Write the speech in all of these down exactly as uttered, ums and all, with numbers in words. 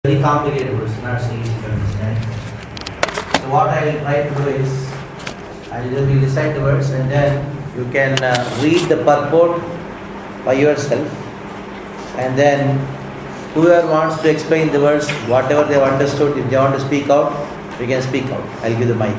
Very complicated words, not so easy to understand. So what I will try to do is, I will just recite the words and then you can uh, read the purport by yourself, and then whoever wants to explain the words, whatever they have understood, if they want to speak out, you can speak out. I'll give the mic.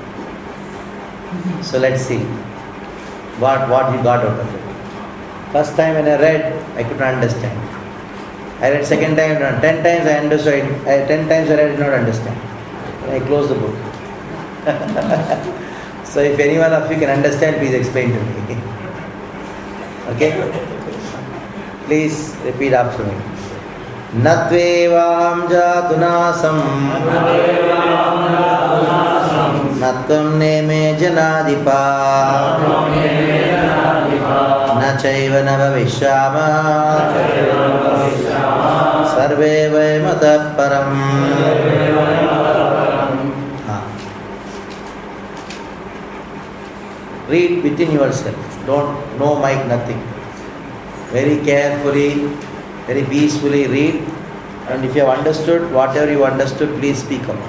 So let's see what, what you got out of it. First time when I read, I couldn't understand. I read second time, ten times I understood, I, ten times I read, I did not understand. I closed the book. So if any one of you can understand, please explain to me. Okay? Please repeat after me. Natvevam jatunasam Natvam neme janadipa Nachaiva navavishama Sarve vai matah param. Read within yourself. Don't, no mic, nothing. Very carefully, very peacefully read. And if you have understood, whatever you understood, please speak out.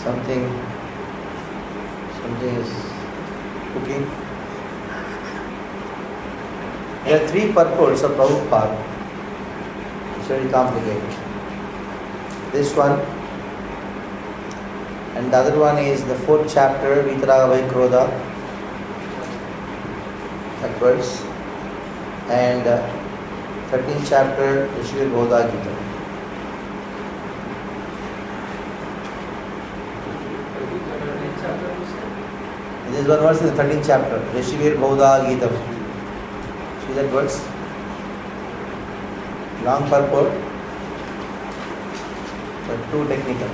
Something, something is cooking. There are three purports of Prabhupada. It's very complicated. This one, and the other one is the fourth chapter, Vitaraga Vaikrodha, that verse, and uh, thirteenth chapter, Rishivir Bodha Gita. This one verse is the thirteenth chapter, Rishivir Bodha Gita. See that verse? Long purport, but too technical.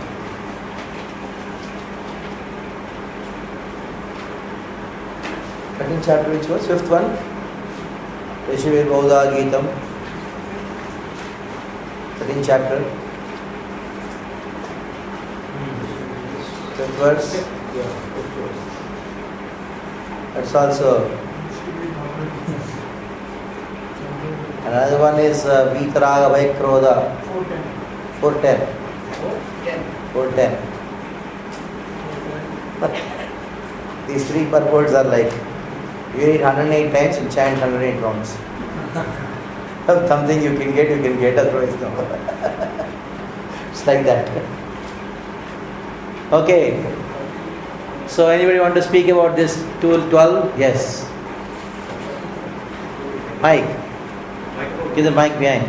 Thirteenth chapter, which was fifth one, Rishivir Bodha Gita. Thirteenth chapter, fifth verse. That's also. Another one is uh, Vitaraga Vaikrodha. four ten. four ten. These three purports are like, you read one hundred eight times and chant one hundred eight rounds. Something you can get, you can get, otherwise no. It's like that. Okay. So anybody want to speak about this tool twelve? Yes. Mike. Give the mic behind.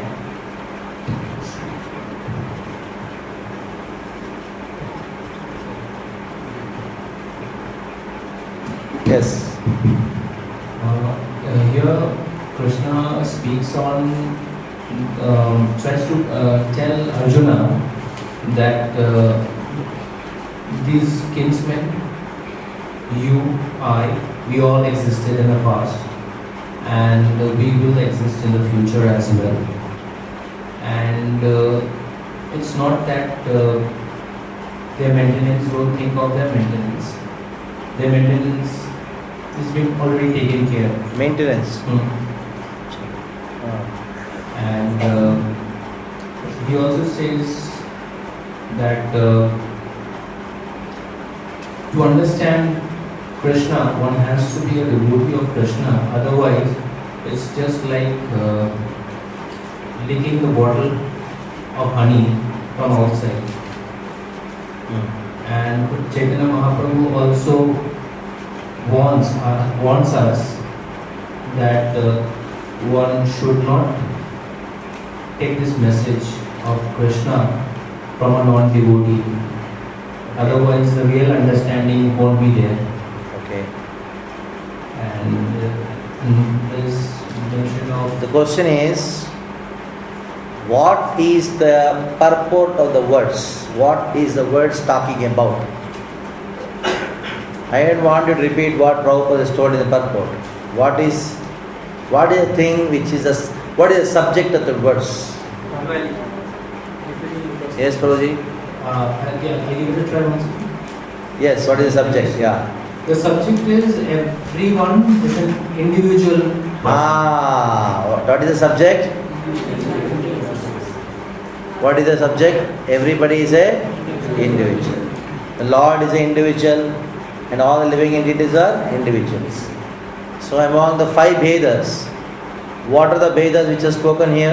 Yes. Uh, here Krishna speaks on, um, tries to uh, tell Arjuna that uh, these kinsmen, you, I, we all existed in the past, and uh, we will exist in the future as well. And uh, it's not that uh, their maintenance, don't think of their maintenance. Their maintenance is being already taken care of. Maintenance. Hmm. Oh. And uh, he also says that uh, to understand Krishna, one has to be a devotee of Krishna. Otherwise, it's just like uh, licking the bottle of honey from outside. Mm. And Chaitanya Mahaprabhu also warns, uh, warns us that uh, one should not take this message of Krishna from a non-devotee. Otherwise, the real understanding won't be there. Okay. And uh, this mention of The question is, what is the purport of the words? What is the words talking about? I don't want you to repeat what Prabhupada has told in the purport. What is, what is the thing which is a, what is the subject of the verse? Yes, Prabhuji? uh, yeah, can you give it a try once? Yes, what is the subject? Yeah. The subject is everyone is an individual person. Ah, what is the subject? What is the subject? Everybody is a individual. The Lord is an individual, and all the living entities are individuals. So among the five Vedas, what are the Vedas which are spoken here?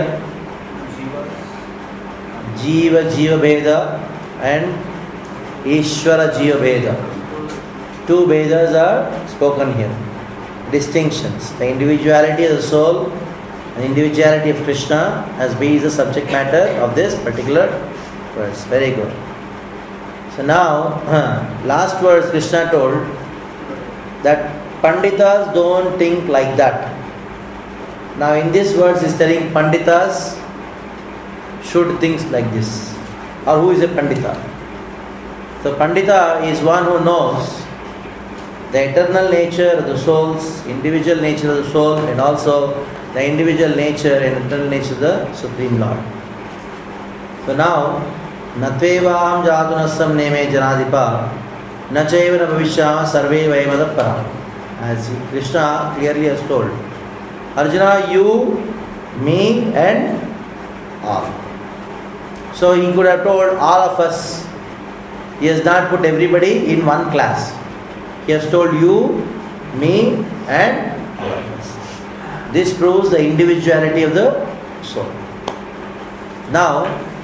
Jiva Jiva Veda and Ishvara Jiva Veda. Two Vedas are spoken here. Distinctions. The individuality of the soul and individuality of Krishna as being the subject matter of this particular verse. Very good. So now, last verse Krishna told that Panditas don't think like that. Now in this verse he is telling Panditas should think like this. Or who is a Pandita? So Pandita is one who knows the eternal nature of the soul's, individual nature of the soul, and also the individual nature and eternal nature of the Supreme Lord. So now, Natvevam jatunasam neme janadipa nachaiva na bhavishyama sarve vaimadappara. As Krishna clearly has told, Arjuna, you, me and all. So he could have told all of us, He has not put everybody in one class. He has told you, me, and all of us. This proves the individuality of the soul. Now,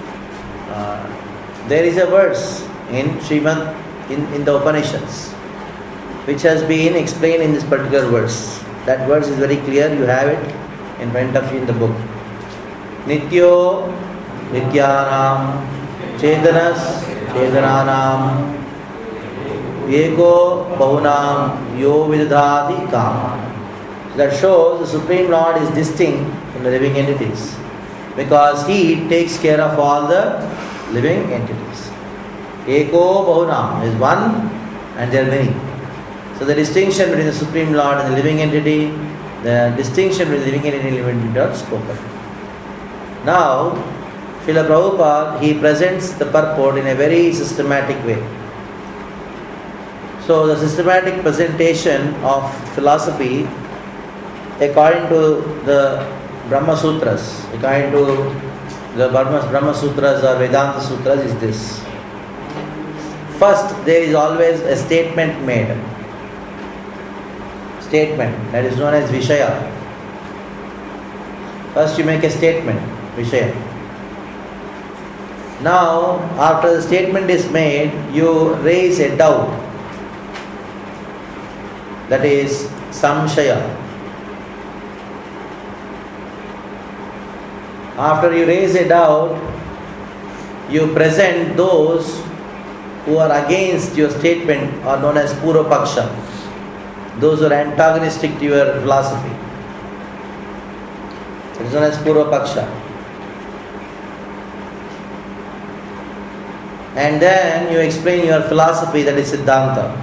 uh, there is a verse in Srimad, in, in the Upanishads, which has been explained in this particular verse. That verse is very clear, you have it in front of you in the book. Nityo Nityanam Chedanas Chedananam Eko Bahunam Yo Vidadhati Kam. That shows the Supreme Lord is distinct from the living entities, because He takes care of all the living entities. Eko Bahunam is one and there are many. So the distinction between the Supreme Lord and the living entity, the distinction between the living entity and living entity are spoken. Now, Srila Prabhupada, he presents the purport in a very systematic way. So the systematic presentation of philosophy according to the Brahma Sutras, according to the Brahma, Brahma Sutras or Vedanta Sutras is this. First, there is always a statement made. Statement, that is known as Vishaya. First you make a statement, Vishaya. Now, after the statement is made, you raise a doubt. That is Samshaya. After you raise a doubt, you present those who are against your statement are known as Purva Paksha. Those who are antagonistic to your philosophy. It is known as Purva Paksha. And then you explain your philosophy, that is Siddhanta,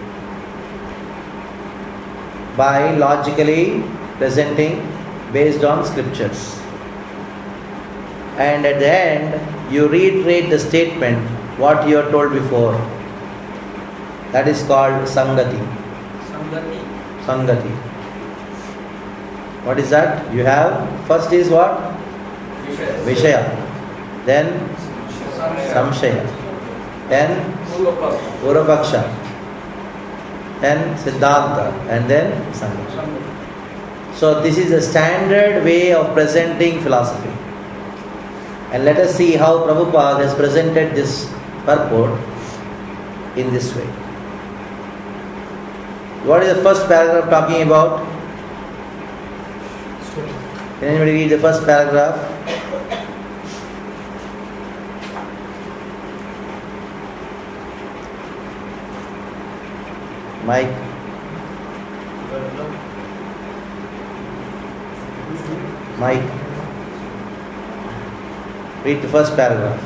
by logically presenting based on scriptures. And at the end, you reiterate the statement, what you have told before. That is called Sangati. Sangati. Sangati. What is that? You have, first is what? Vishaya. Vishaya. Then Samshaya. Then Purva Paksha. Then Siddhanta. And then Sangati. So this is a standard way of presenting philosophy. And let us see how Prabhupada has presented this purport in this way. What is the first paragraph talking about? Can anybody read the first paragraph? Mike. Mike. Read the first paragraph.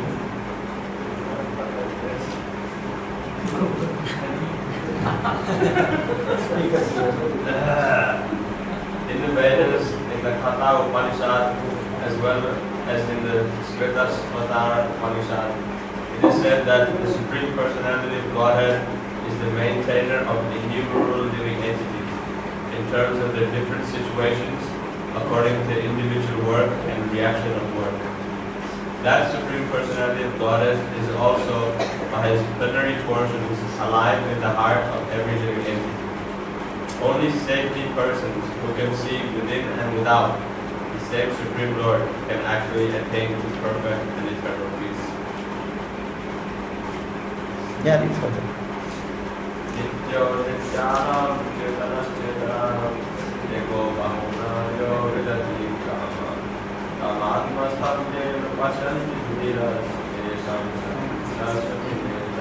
In the Vedas, in the Katha Upanishad, as well as in the Smrita Upanishad, it is said that the Supreme Personality of Godhead is the maintainer of innumerable living entities in terms of their different situations according to individual work and reaction of work. That Supreme Personality of Godhead is also, by His plenary portions, alive in the heart of every living entity. Only safety persons who can see within and without the same Supreme Lord can actually attain to perfect and eternal peace. Yeah, read further. Nityo Nityanam Chetanas Chetanam Eko Bahuna Yo Vidati Kama Kamatma Sabde Vashanti Viras Esam Sasati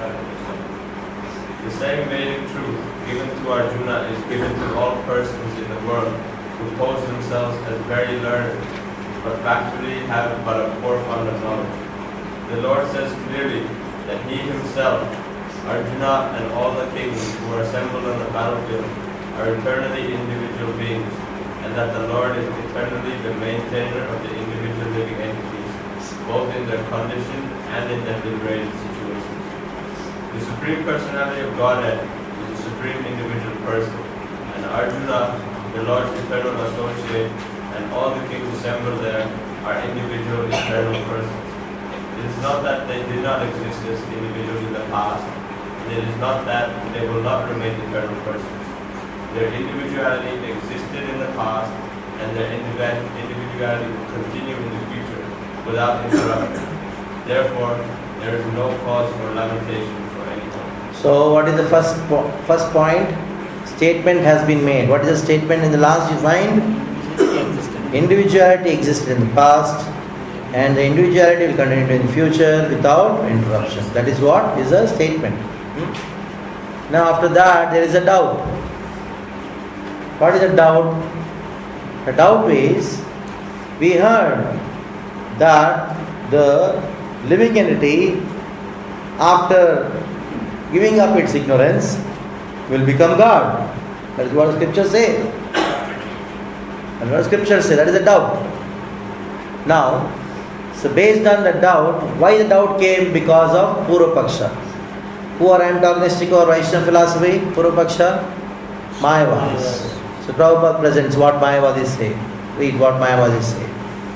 The same Vedic truth given to Arjuna is given to all persons in the world who pose themselves as very learned, but factually have but a poor fund of knowledge. The Lord says clearly that He Himself, Arjuna, and all the kings who are assembled on the battlefield are eternally individual beings, and that the Lord is eternally the maintainer of the individual living entities, both in their condition and in their liberated situations. The Supreme Personality of Godhead is the Supreme Individual Person, and Arjuna, the Lord's eternal associate, and all the kings assembled there are individual eternal persons. The It is not that they did not exist as individuals in the past, and it is not that they will not remain eternal persons. Their individuality existed in the past, and their individuality will continue in the future without interruption. Therefore, there is no cause for lamentation for anyone. So, what is the first po- first point? Statement has been made. What is the statement in the last you find? Individuality existed in the past, and the individuality will continue in the future without interruption. That is what is a statement. Hmm? Now, after that, there is a doubt. What is a doubt? The doubt is, we heard that the living entity, after giving up its ignorance, will become God. That is what the scriptures say. That is what the scriptures say. That is a doubt. Now, so based on the doubt, why the doubt came? Because of Purva Paksha. Who are antagonistic or Vaishnava philosophy? Purva Paksha? Mayavadis. So Prabhupada presents what Mayavadis say. Read what Mayavadis say.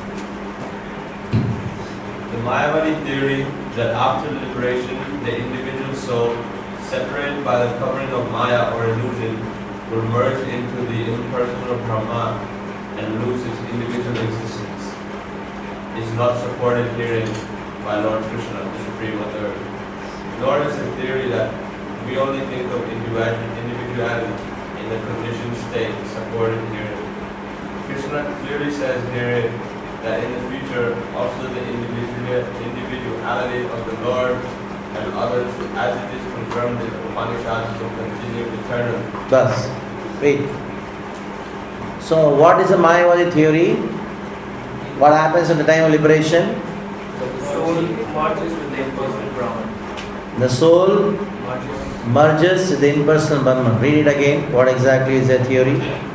The Mayavadi theory that after liberation, the individual soul, separated by the covering of Maya or illusion, will merge into the impersonal Brahman and lose its individual existence, is not supported herein by Lord Krishna, the Supreme Authority. Nor is the theory that we only think of individuality in the conditioned state supported herein. Krishna clearly says herein that in the future also the individual, individuality of the Lord and others, as it is confirmed in the Upanishads, will continue eternally. Thus, wait. So, what is the Mayavadi theory? What happens at the time of liberation? The soul merges with the impersonal Brahman. The soul Merges. merges with the impersonal Brahman. Read it again. What exactly is the theory?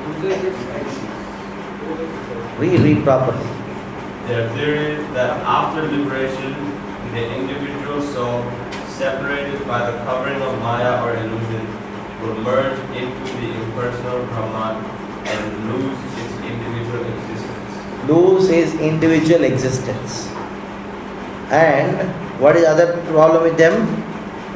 Read, read properly. Their theory that after liberation, the individual soul, separated by the covering of Maya or illusion, will merge into the impersonal Brahman and lose its individual existence. Lose his individual existence. And what is the other problem with them?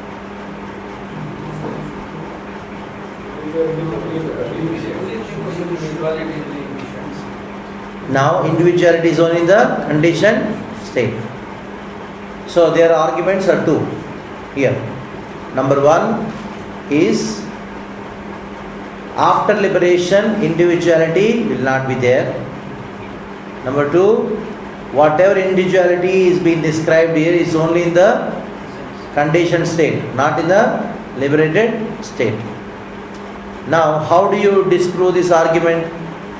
Now individuality is only in the conditioned state. So their arguments are two here. Number one is, after liberation individuality will not be there. Number two, whatever individuality is being described here is only in the conditioned state, not in the liberated state. Now, how do you disprove this argument?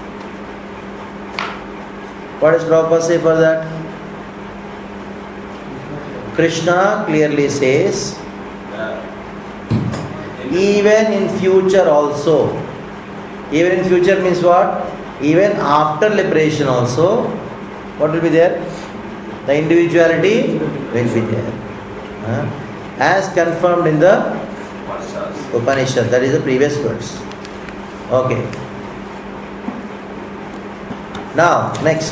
What does Prabhupada say for that? Krishna clearly says, even in future also. Even in future means what? Even after liberation also, what will be there? The individuality will be there. Huh? As confirmed in the Upanishad, that is the previous words. Okay. Now, next.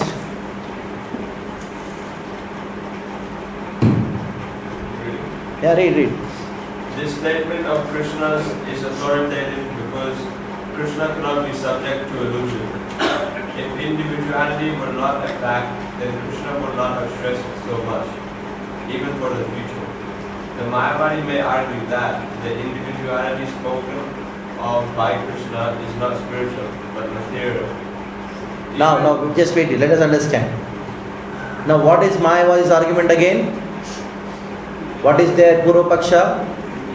Yeah, read, read. This statement of Krishna's is authoritative because Krishna cannot be subject to illusion. If individuality were not attacked, then Krishna would not have stressed so much, even for the future. The Mayavadi may argue that the individuality spoken of by Krishna is not spiritual, but material. Now, now, just wait, let us understand. Now, what is Mayavadi's argument again? What is their Purva Paksha?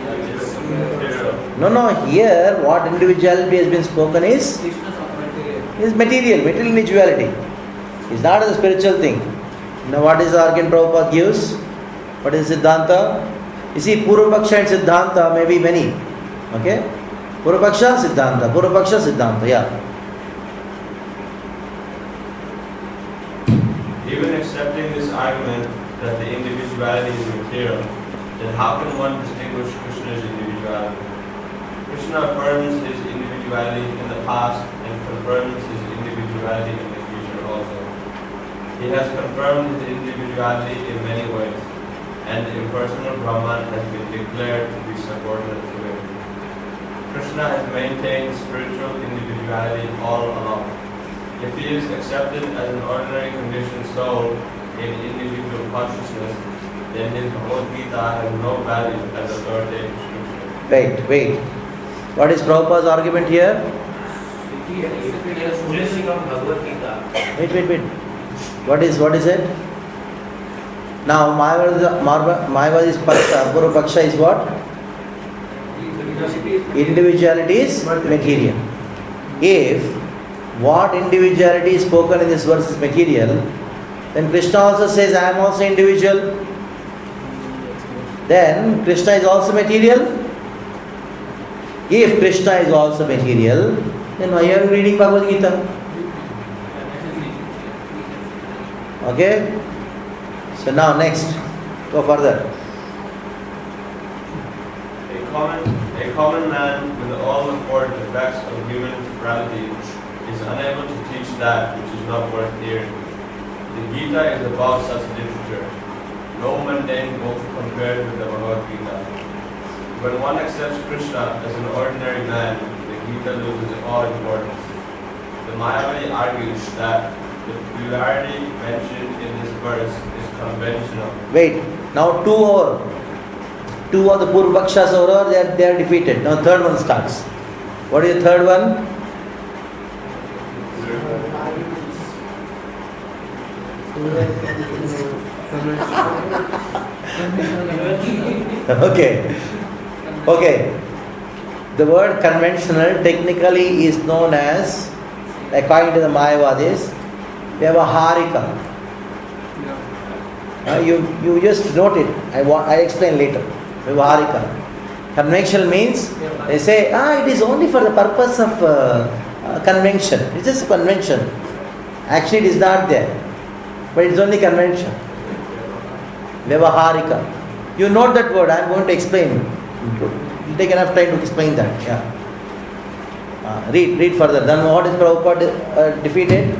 No, no, here what individuality has been spoken is is material, material individuality. It's not a spiritual thing. Now, what is the argument Prabhupada gives? What is Siddhanta? You see, Purva Paksha and Siddhanta may be many. Okay? Purva Paksha, Siddhanta. Purva Paksha, Siddhanta. Yeah. Even accepting this argument that the individuality is material, then how can one distinguish Krishna's individuality? Krishna affirms his individuality in the past and confirms his individuality in the future also. He has confirmed his individuality in many ways. and the impersonal Brahman has been declared to be subordinate to him. Krishna has maintained spiritual individuality all along. If he is accepted as an ordinary conditioned soul in individual consciousness, then his Bhagavad Gita has no value as authoritative scripture. Wait, wait. What is Prabhupada's argument here? If he is focusing on Bhagavad Gita. Wait, wait, wait. What is what is it? Now, Mayavadi's Pura Paksha is what? Individuality is material. If what individuality is spoken in this verse is material, then Krishna also says, I am also individual. Then Krishna is also material. If Krishna is also material, then why are you reading Bhagavad Gita? Okay? So now next, go further. A common, a common man with all the four defects of human morality is unable to teach that which is not worth hearing. The Gita is above such literature. No mundane book compared with the Bhagavad Gita. When one accepts Krishna as an ordinary man, the Gita loses all importance. The Mayavadi argues that the plurality mentioned in this verse is conventional. Wait, now two over. Two of the Purvakshas over, they are, they are defeated. Now third one starts. What is the third one? Okay. Okay. The word conventional technically is known as, according to the Mayavadis, Vyavaharika. Uh, you, you just note it. I, wa- I explain later. Vyavaharika. Conventional means, they say, ah, it is only for the purpose of uh, uh, convention. It's just a convention. Actually, it is not there. But it's only convention. Vyavaharika. You note that word. I am going to explain. You take enough time to explain that. Yeah. Uh, read, read further. Then what is Prabhupada uh, defeated?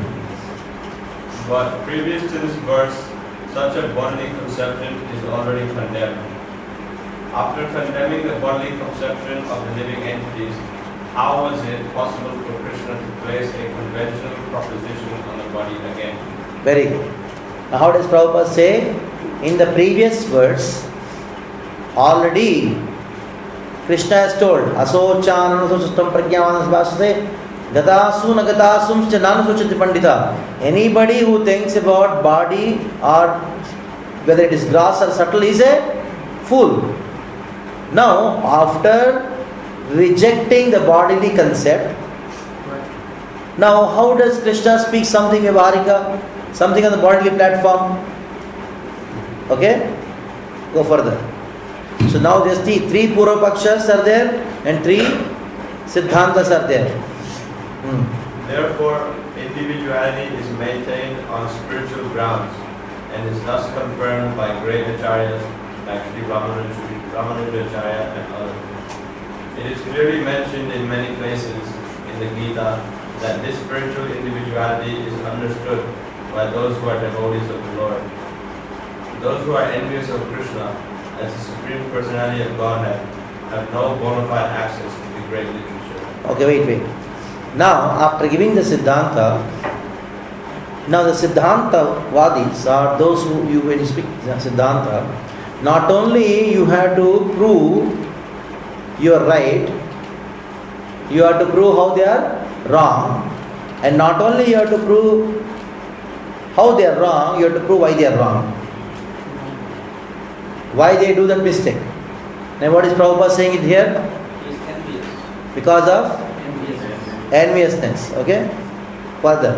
But previous to this verse, such a bodily conception is already condemned. After condemning the bodily conception of the living entities, how was it possible for Krishna to place a conventional proposition on the body again? Very good. Now how does Prabhupada say? In the previous verse, already Krishna has told, Asochananasustam prajnavanasvasate gatasu nagatasum chananasusati pandita. Anybody who thinks about body or whether it is gross or subtle is a fool. Now, after rejecting the bodily concept, now how does Krishna speak something Vyavaharika, something on the bodily platform? Okay? Go further. So now there's three, three Purvapakshas are there and three Siddhantas are there. Hmm. Therefore, individuality is maintained on spiritual grounds and is thus confirmed by great acharyas like Sri Ramanujacharya and others. It is clearly mentioned in many places in the Gita that this spiritual individuality is understood by those who are devotees of the Lord. Those who are envious of Krishna as the Supreme Personality of Godhead have no bona fide access to the great literature. Okay, wait, wait. Now, after giving the Siddhanta, now the Siddhanta Vadis are those who, you when you speak Siddhanta, not only you have to prove you are right, you have to prove how they are wrong, and not only you have to prove how they are wrong, you have to prove why they are wrong. Why they do that mistake. Now what is Prabhupada saying it here? Because of enviousness. Okay? Further.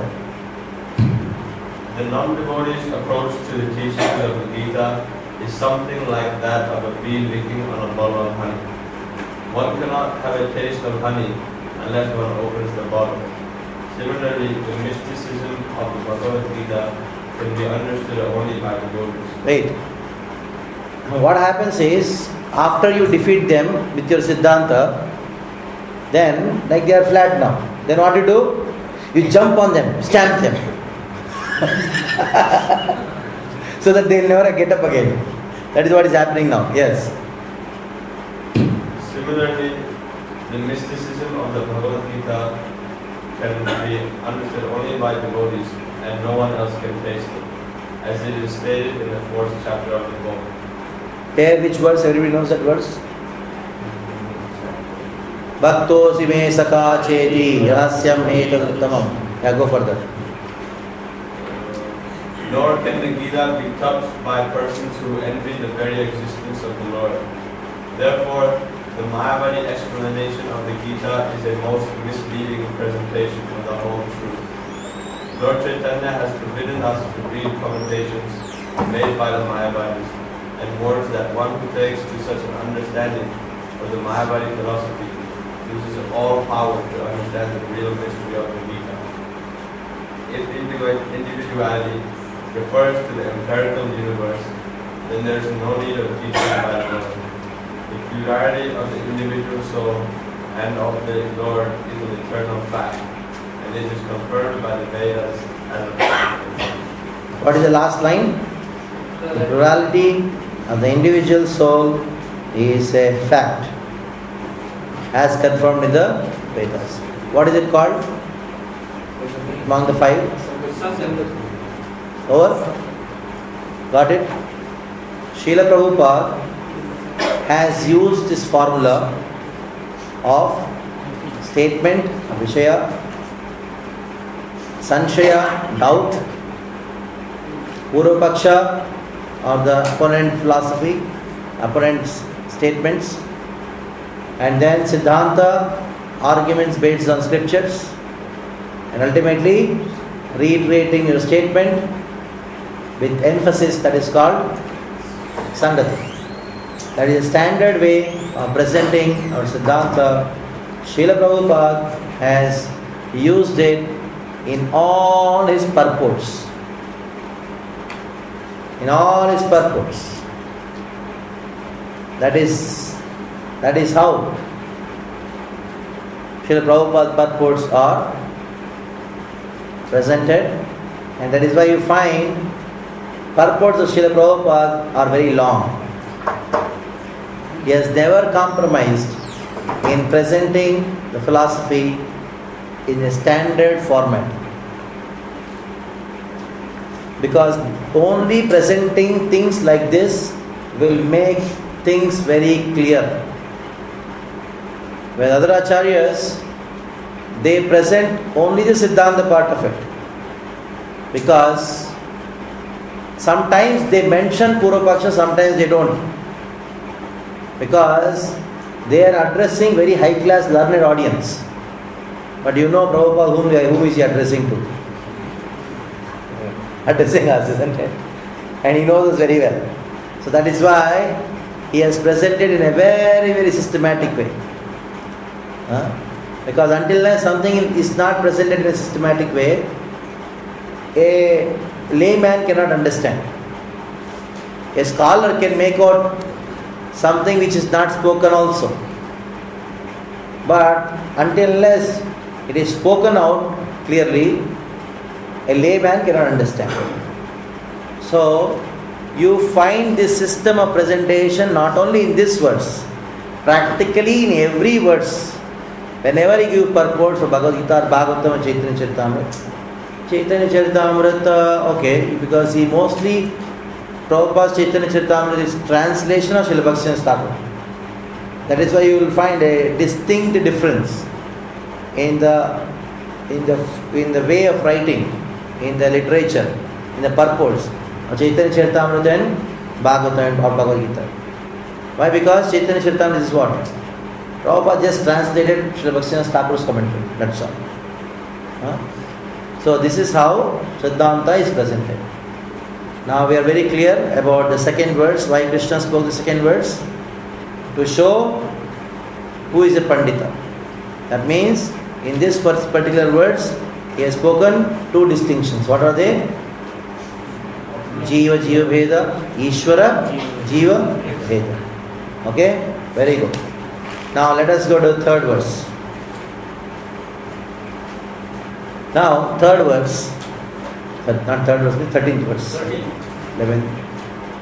The non-devotee's approach to the teaching of the Gita is something like that of a bee licking on a bottle of honey. One cannot have a taste of honey unless one opens the bottle. Similarly, the mysticism of the Bhagavad Gita can be understood only by the devotees. Wait. What happens is, after you defeat them with your Siddhanta, then, like they are flat now, then what you do? You jump on them, stamp them. So that they'll never get up again. That is what is happening now. Yes. Similarly, the mysticism of the Bhagavad Gita can be understood only by devotees, and no one else can taste it, as it is stated in the fourth chapter of the book. Here, which verse? Everybody knows that verse? Bhaktosi me sakha cheti rahasyam etad uttamam. Yeah, go further. Nor can the Gita be touched by persons who envy the very existence of the Lord. Therefore, the Mayavadi explanation of the Gita is a most misleading presentation of the whole truth. Lord Chaitanya has forbidden us to read commentations made by the Mayavadis and words that one who takes to such an understanding of the Mayavadi philosophy uses all power to understand the real mystery of the Gita. If individuality refers to the empirical universe, then there is no need of teaching by the Lord. The plurality of the individual soul and of the Lord is an eternal fact, and it is confirmed by the Vedas as a fact. What is the last line? The plurality of the individual soul is a fact, as confirmed in the Vedas. What is it called among the five? Over? Got it? Srila Prabhupada has used this formula of statement, Vishaya, Sanshaya, doubt, Purvapaksha, or the opponent philosophy, opponent's statements, and then Siddhanta, arguments based on scriptures, and ultimately reiterating your statement with emphasis, that is called Sangati. That is a standard way of presenting our Siddhanta. Srila Prabhupada has used it in all his purports. In all his purports. That is, that is how Srila Prabhupada's purports are presented, and that is why you find purports of Srila Prabhupada are very long. He has never compromised in presenting the philosophy in a standard format. Because only presenting things like this will make things very clear. With other acharyas, they present only the Siddhanta part of it. Because sometimes they mention Purvapaksha, sometimes they don't. Because they are addressing very high class learned audience. But you know Prabhupada, whom, whom is he addressing to? Addressing us, isn't it? And he knows us very well. So that is why he has presented in a very, very systematic way. Huh? Because until now something is not presented in a systematic way, a layman cannot understand. A scholar can make out something which is not spoken also. But until unless it is spoken out clearly, a layman cannot understand. So, you find this system of presentation not only in this verse, practically in every verse. Whenever he gives purport for Bhagavad Gita, Bhagavatam, and Chaitanya Charitamrita, Chaitanya Charitamrita, okay, because he mostly, Prabhupada's Chaitanya Charitamrita is translation of Srila Bhaktivinoda Thakur. That is why you will find a distinct difference in the in the in the way of writing, in the literature, in the purports of Chaitanya Charitamrita and Bhagavatam or Bhagavad Gita. Why? Because Chaitanya Charitamrita is what? Prabhupada just translated Srila Bhaktivinoda Thakur's commentary. That's all. Huh? So this is how Siddhanta is presented. Now we are very clear about the second verse. Why Krishna spoke the second verse? To show who is a Pandita. That means in this particular words he has spoken two distinctions. What are they? Jiva Jiva Bheda, Ishvara Jiva Bheda. Okay? Very good. Now let us go to the third verse. Now third verse, not third verse, thirteenth verse. eleventh.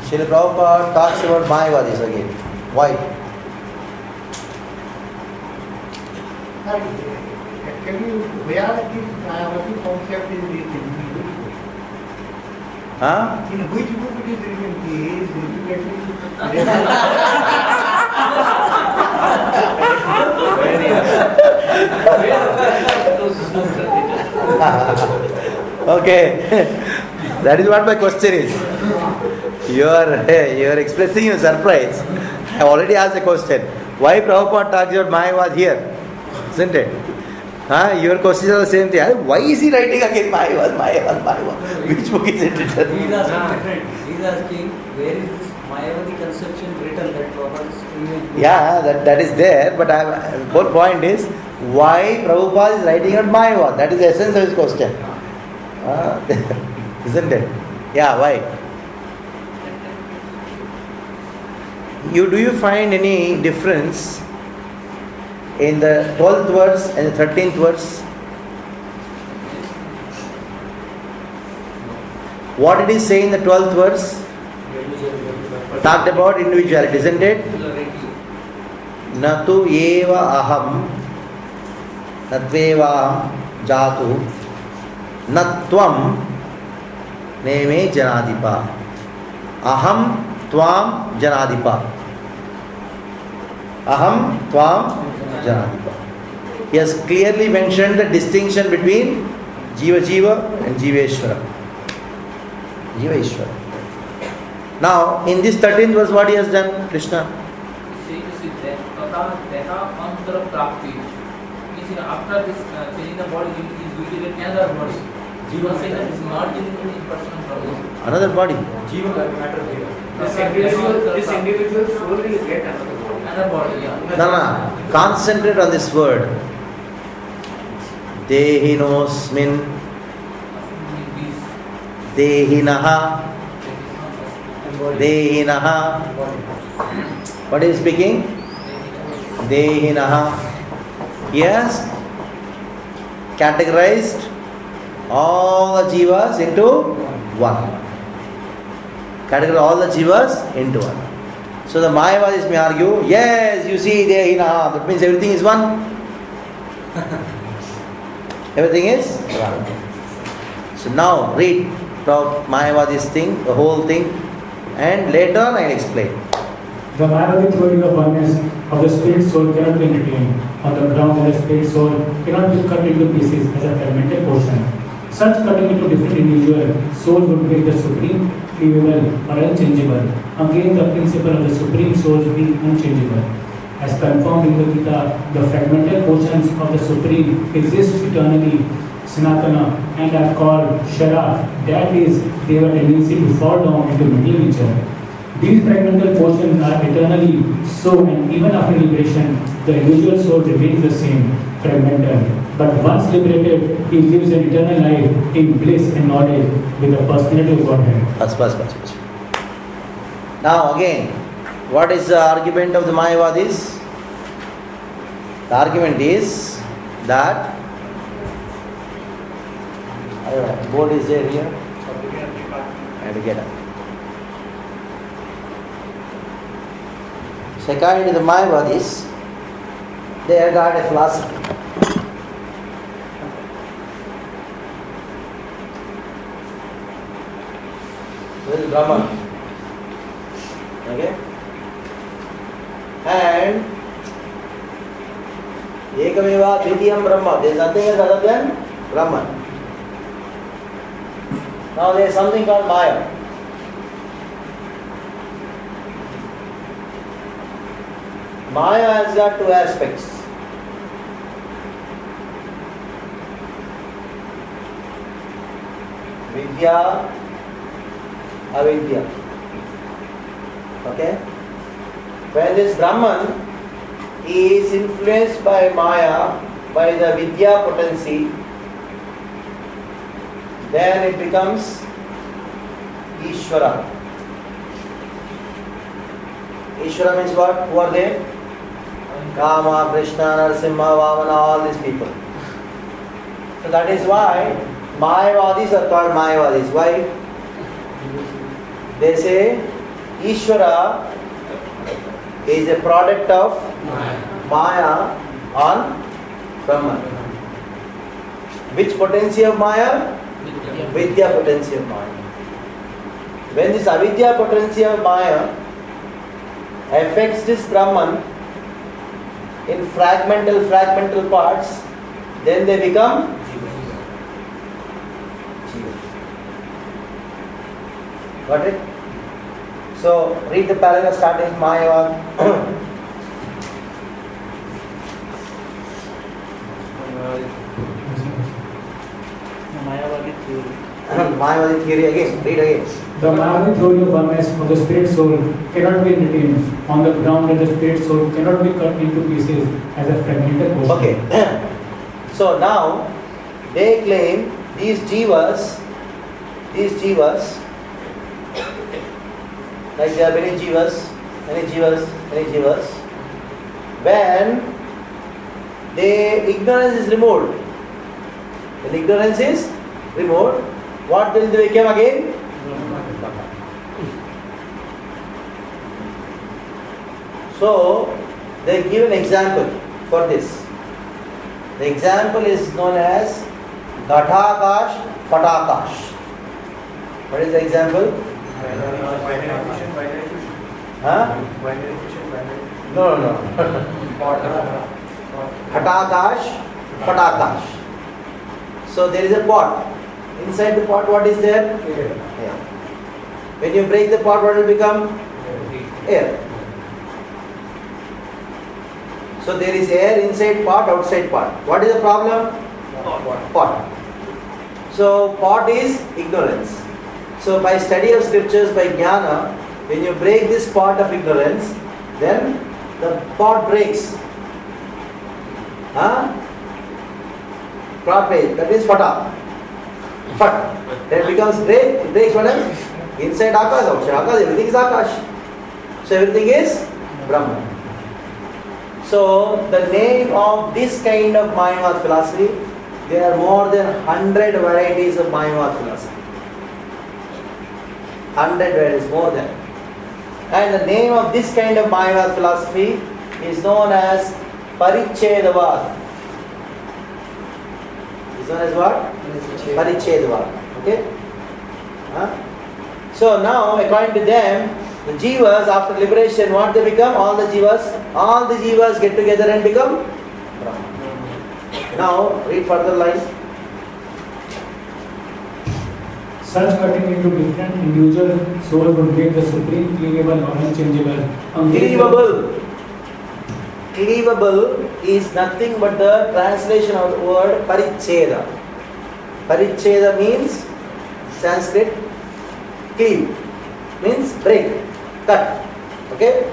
Srila Prabhupada talks about Mayavadis again. Why? Actually, where this Mayavadi concept is written? Huh? In which book it is written? He is educated. Okay. That is what my question is. You are, you are expressing your surprise. I have already asked the question. Why Prabhupada talks about Mayavad here? Isn't it? Huh? Your questions are the same thing. Why is he writing again Mayavad, Mayavad, Mayavad? Which book is it written? He is asking different. He is asking where is this Mayavadi conception written that Prabhupada is doing? Yeah, that, that is there. But I, the whole point is why Prabhupada is writing about Mayavad. That is the essence of his question. Uh, isn't it? Yeah, why? You do you find any difference in the twelfth verse and the thirteenth verse? What did he say in the twelfth verse? Talked about individuality, isn't it? Natu eva aham natveva jatu natvam neme janadipa aham tvam janadipa aham tvam janadipa. He has clearly mentioned the distinction between Jiva Jiva and Jiveshwara. Jiva Ishvara. Now, in this thirteenth verse, what he has done, Krishna? After this uh, changing the body, he is using another body. Jiva says that is not in personal problem. Another body. Jiva matter here. This individual, this individual soul will get another body. Another body, yeah. No, no. Concentrate on this word. Dehinosmin. Dehinaha. Dehinaha. What is speaking? Dehinaha. Yes, categorized all the jivas into one. Categorize all the jivas into one. So the Mayavadis may argue, yes, you see, Dehinaha, that means everything is one. Everything is one. So now read Mayavadis thing, the whole thing, and later on I will explain. The Mayavadi theory of oneness of the spirit soul cannot be entertained on the ground that the spirit soul cannot be cut into pieces as a fragmented portion. Such cutting into different individual souls would make the supreme movable or unchangeable. Again, the principle of the supreme souls being unchangeable. As confirmed in the Gita, the fragmented portions of the supreme exist eternally, Sanatana, and are called Shara. That is, they have a tendency to fall down into material nature. These fragmental portions are eternally so, and even after liberation, the individual soul remains the same, fragmental. But once liberated, he lives an eternal life in bliss and knowledge with the personality of Godhead. Bas, bas, bas, bas. Now again, what is the argument of the Mayavadis? The argument is that, I don't know, board is there here? I have to get up. So according to the Mayavadis, they have got a philosophy. This is Brahman. Okay? And Ekameva Dvitiyam Brahma. There is nothing else other than Brahman. Now there is something called Maya. Maya has got two aspects. Vidya, Avidya. Okay? When this Brahman is influenced by Maya, by the Vidya potency, then it becomes Ishvara. Ishvara means what? Who are they? Kama, Krishna, Narasimha, Vamana, all these people. So that is why Mayavadis are called Mayavadis. Why? They say Ishvara is a product of Maya on Brahman. Which potency of Maya? Vidya potency of Maya. When this avidya potency of Maya affects this Brahman in fragmental, fragmental parts, then they become Jiva. Got it? So, read the paragraph starting Maya. Mayavadi theory. Mayavadi theory again. Read again. The Mayavadi theory of oneness of the spirit soul cannot be retained on the ground that the spirit soul cannot be cut into pieces as a fragmented portion. Okay. So now they claim these jivas, these jivas, like there are many jivas, many jivas, many jivas. When the ignorance is removed, when ignorance is removed, what will they become again? So they give an example for this. The example is known as Ghatakash Patakash. What is the example? Huh? No, no, no. Ghatakash Patakash. So there is a pot. Inside the pot, what is there? Air. Air. When you break the pot, what will become? Air. So there is air inside pot, outside pot. What is the problem? Pot. pot. So pot is ignorance. So by study of scriptures, by jnana, when you break this pot of ignorance, then the pot breaks. Huh? Pot breaks. That is fata. Fat. Then becomes break. It breaks what else? Inside akash, outside akash. Everything is akash. So everything is Brahman. So the name of this kind of Mayavad philosophy, there are more than one hundred varieties of Mayavad philosophy. one hundred varieties, more than. And the name of this kind of Mayavad philosophy is known as Parichedavad. Is known as what? Parichedavad. Okay? Huh? So now, according to them, the jivas after liberation, what they become? All the jivas, all the jivas get together and become Brahman. Now, read further lines. Such cutting into different individual souls would make the supreme cleavable or unchangeable. Cleavable. Cleavable is nothing but the translation of the word paricheda. Paricheda means Sanskrit cleave, means break, cut. Okay?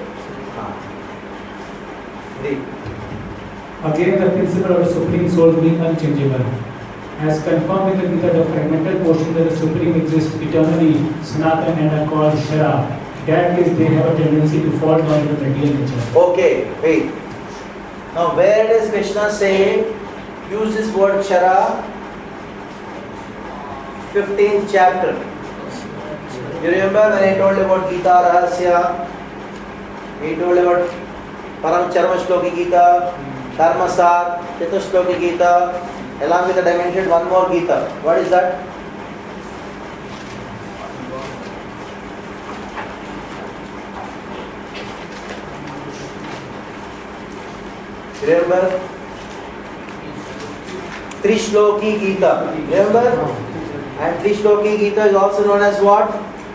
Read. Again, the principle of the supreme soul being unchangeable. As confirmed in the Gita, the fragmental portion that the supreme exists eternally, Sanatan, and are called Shara. That is, they have a tendency to fall down to the material nature. Okay, wait. Now, where does Krishna say, use this word Shara? fifteenth chapter. You remember when I told about Gita Rahasya? He told about Param Charma Shloki Gita, Dharmasar, Chatushloki Gita, along with the dimension one more Gita. What is that? Remember? Trishloki Gita. Remember? And Trishloki Gita is also known as what?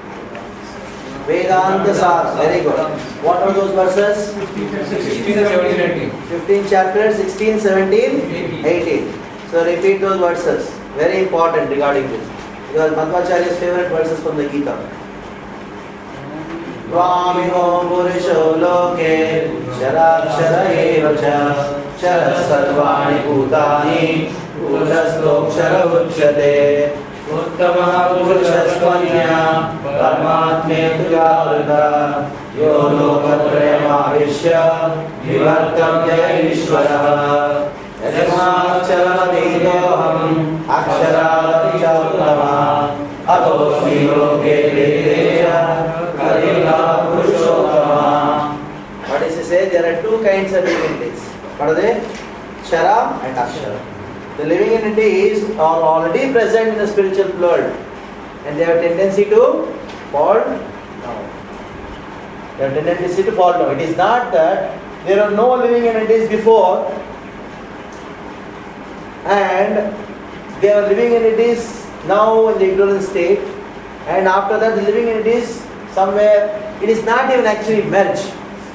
Vedanta Sar. Very good. What are those verses? fifteen chapters, sixteen, seventeen, eighteen. So repeat those verses. Very important regarding this. Because Madhvacharya's favorite verses from the Gita. Vamino Purisho Loke Sharakshara Eva Cha Shara Sarvani Bhutani Purashlokshara Uchyate Uttama Purushasvanya Paramatme Tujavrita Yo Lokatrayama Vishya Vivartam Jaya Ishvara Yajamacharamatidoham Aksharadapichautama Atosmi Loke Vedeya Karila entities. What are they? Kshara and Akshara. The living entities are already present in the spiritual world and they have tendency to fall down. They have tendency to fall down. It is not that there are no living entities before and they are living entities now in the ignorant state, and after that the living entities somewhere, it is not even actually merged.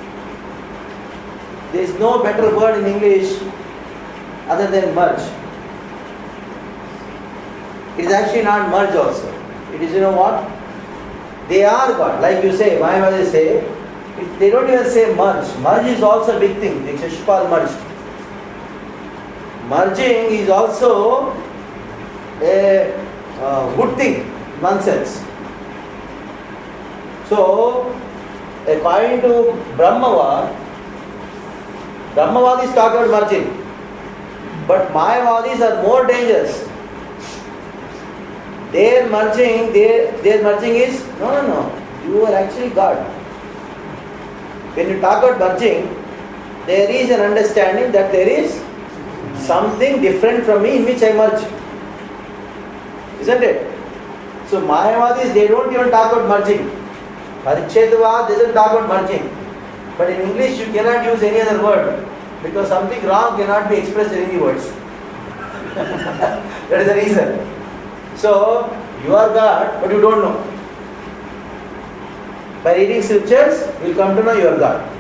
There is no better word in English other than merge. It is actually not merge also. It is, you know what? They are God. Like you say, why must they say? It, they don't even say merge. Merge is also a big thing. The Shishpal merged. Merging is also a uh, good thing, in one sense. So, according to Brahmavad, Brahmavadis talk about merging, but Mayavadis are more dangerous. Their merging, their, their merging is, no, no, no, you are actually God. When you talk about merging, there is an understanding that there is something different from me in which I merge. Isn't it? So Mayavadis, they don't even talk about merging. Parichedavad doesn't talk about merging. But in English you cannot use any other word because something wrong cannot be expressed in any words. That is the reason. So, you are God, but you don't know. By reading scriptures, you will come to know you are God.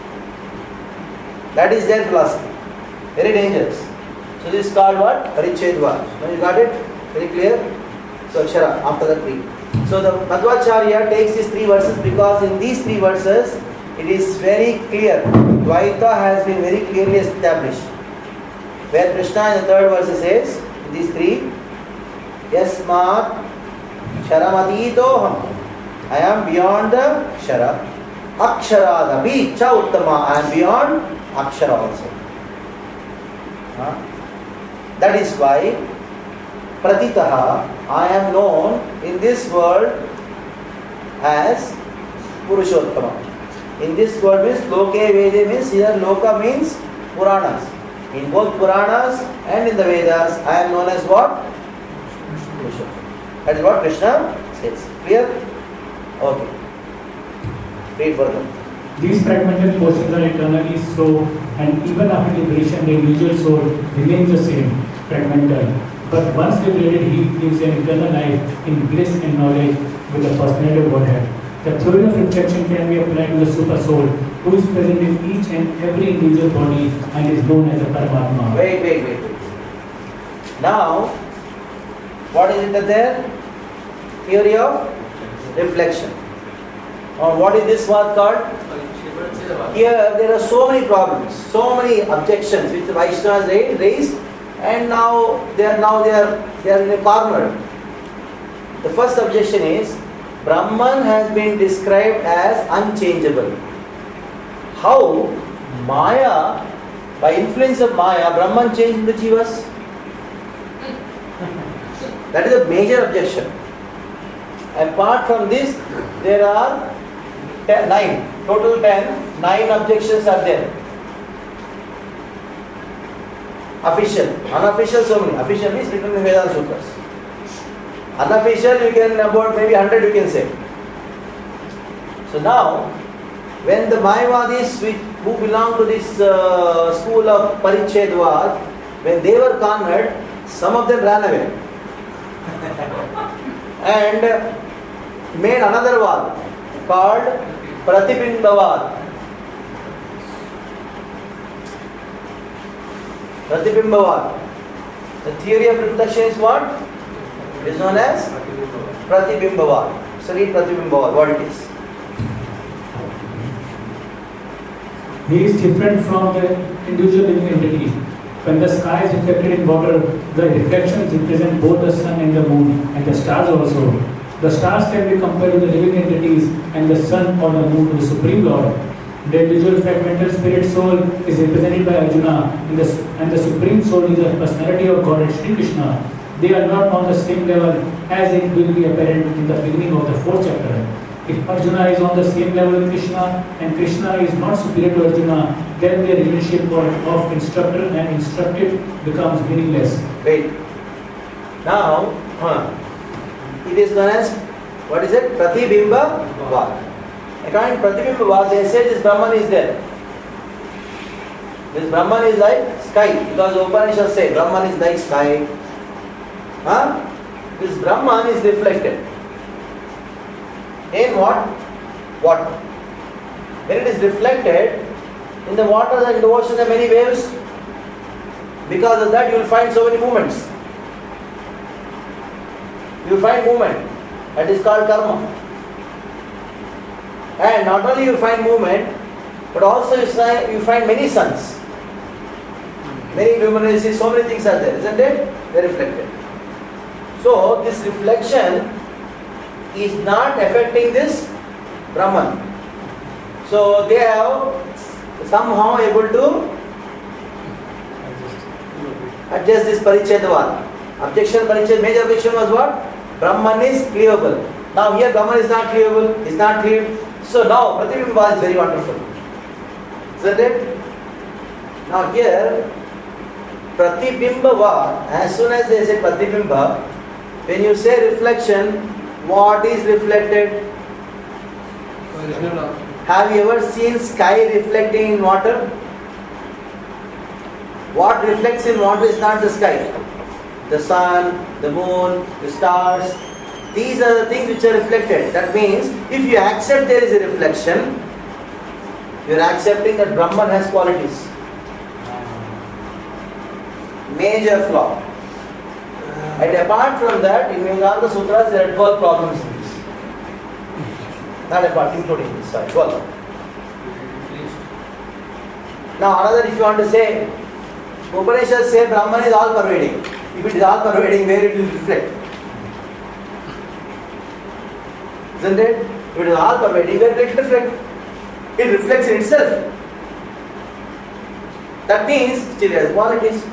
That is their philosophy. Very dangerous. So, this is called what? Parichedvad. Now you got it? Very clear? So, Akshara, after that read. So, the Madhvacharya takes these three verses because in these three verses, it is very clear. Dvaita has been very clearly established. Where Krishna in the third verse says, in these three, Yasmat Sharamatitoham. I am beyond the Kshara. Aksharadapi cha uttama. I am beyond Akshara also. Huh? That is why Pratitaha, I am known in this world as Purushottama. In this world means Loke Vede means here Loka means Puranas. In both Puranas and in the Vedas, I am known as what? That is what Krishna says. Clear? Okay. Read further. These fragmented portions are eternally so, and even after liberation, the individual soul remains the same, fragmental. But once liberated, he gives an eternal life in bliss and knowledge with the personality of Godhead. The theory of reflection can be applied to the super soul, who is present in each and every individual body and is known as a Paramatma. Wait, wait, wait. Now, what is it there? Theory of reflection. Or what is this word called? Here there are so many problems, so many objections which the Vaishnavas raised, and now they are now they are they are in a corner. The first objection is Brahman has been described as unchangeable. How Maya, by influence of Maya, Brahman changed the Jivas? That is a major objection. Apart from this, there are ten, nine, total ten, nine objections are there. Official, unofficial, so many. Official means written in Vedanta Sutras. Unofficial, you can about maybe one hundred you can say. So now, when the Mayavadis who belong to this uh, school of Parichedvad, when they were cornered, some of them ran away and made another Vad called Pratibimbavad. Pratibimbavad. The theory of reflection is what? It is known as Pratibimbavad. So read Pratibimbavad, what it is. He is different from the individual living entity. When the sky is reflected in water, the reflections represent both the sun and the moon, and the stars also. The stars can be compared to the living entities, and the sun or the moon to the Supreme Lord. The individual fragmental spirit soul is represented by Arjuna, and the, and the Supreme Soul is the personality of God Shri Krishna. They are not on the same level as it will be apparent in the beginning of the fourth chapter. If Arjuna is on the same level with Krishna and Krishna is not superior to Arjuna, then their relationship of instructor and instructed becomes meaningless. Wait. Now, huh, it is known as, what is it? Pratibimba Vad. According to Pratibimba Vad, they say this Brahman is there. This Brahman is like sky, because the Upanishads say Brahman is like sky. Huh? This Brahman is reflected in what? Water. When it is reflected in the water and in the ocean, there are many waves. Because of that, you will find so many movements. You will find movement. That is called karma. And not only you find movement, but also you find, you find many suns. Many luminaries, so many things are there, isn't it? They are reflected. So, this reflection is not affecting this Brahman. So, they have somehow able to adjust this Parichedavad. Objection, Pariched, major objection was what? Brahman is clearable. Now, here Brahman is not clearable, is not clear. So, now Pratibimba is very wonderful. Isn't it? Now, here Pratibimba Vad, as soon as they say Pratibimba, when you say reflection, what is reflected? Have you ever seen sky reflecting in water? What reflects in water is not the sky. The sun, the moon, the stars. These are the things which are reflected. That means, if you accept there is a reflection, you are accepting that Brahman has qualities. Major flaw. And apart from that, in Vedanti Sutras, there are twelve problems in this. Not apart, including this, sorry, twelve. Now, another, if you want to say, Upanishads say Brahman is all pervading. If it is all pervading, where it will reflect? Isn't it? If it is all pervading, where will it reflect? It reflects in itself. That means still has qualities.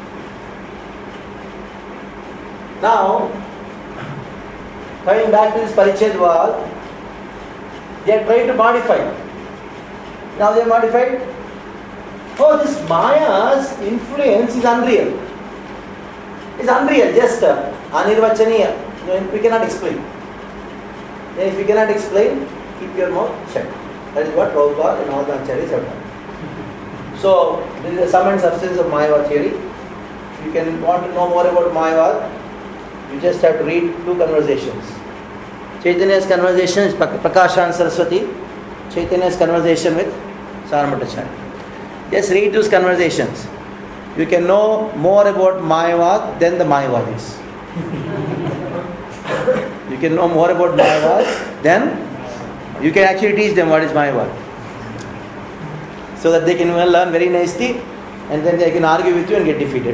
Now, coming back to this Parichedavad, they are trying to modify. Now they are modified. Oh, this Maya's influence is unreal. It's unreal, just uh, anirvachaniya. We cannot explain. And if we cannot explain, keep your mouth shut. That is what Prabhupada and all the acharyas have done. So, this is the sum and substance of Mayavad theory. If you can want to know more about Mayavad, you just have to read two conversations. Chaitanya's conversation is Prakashan Saraswati. Chaitanya's conversation with Saramata. Just read those conversations. You can know more about Mayavad than the Mayavadis. You can know more about Mayavad than you can actually teach them what is Mayavad. So that they can learn very nicely and then they can argue with you and get defeated.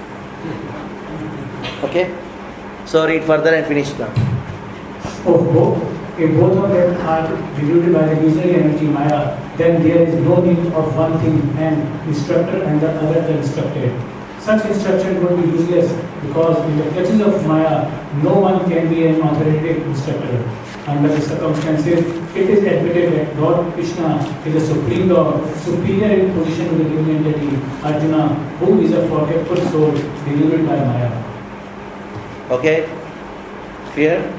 Okay? So read further and finish now. Of both, if both of them are diluted by the illusory energy Maya, then there is no need of one thing, an instructor and the other the instructed. Such instruction would be useless because in the clutches of Maya, no one can be an authoritative instructor. Under the circumstances, it is admitted that Lord Krishna is a supreme Lord, superior in position to the living entity, Arjuna, who is a forgetful soul deluded by Maya. Okay? Clear?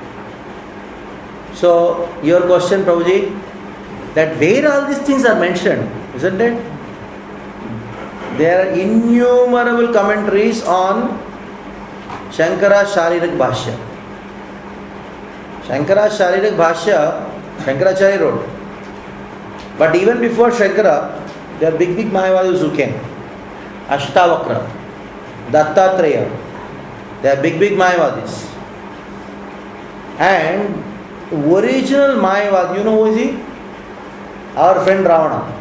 So, your question, Prabhuji, that where all these things are mentioned, isn't it? There are innumerable commentaries on Shankara Sharirak Bhashya. Shankara Sharirak Bhashya, Shankaracharya wrote. But even before Shankara, there are big, big Mayavadis who came. Ashtavakra, Dattatreya. They are big, big Mayavadis. And original Mayavad, you know who is he? Our friend Ravana.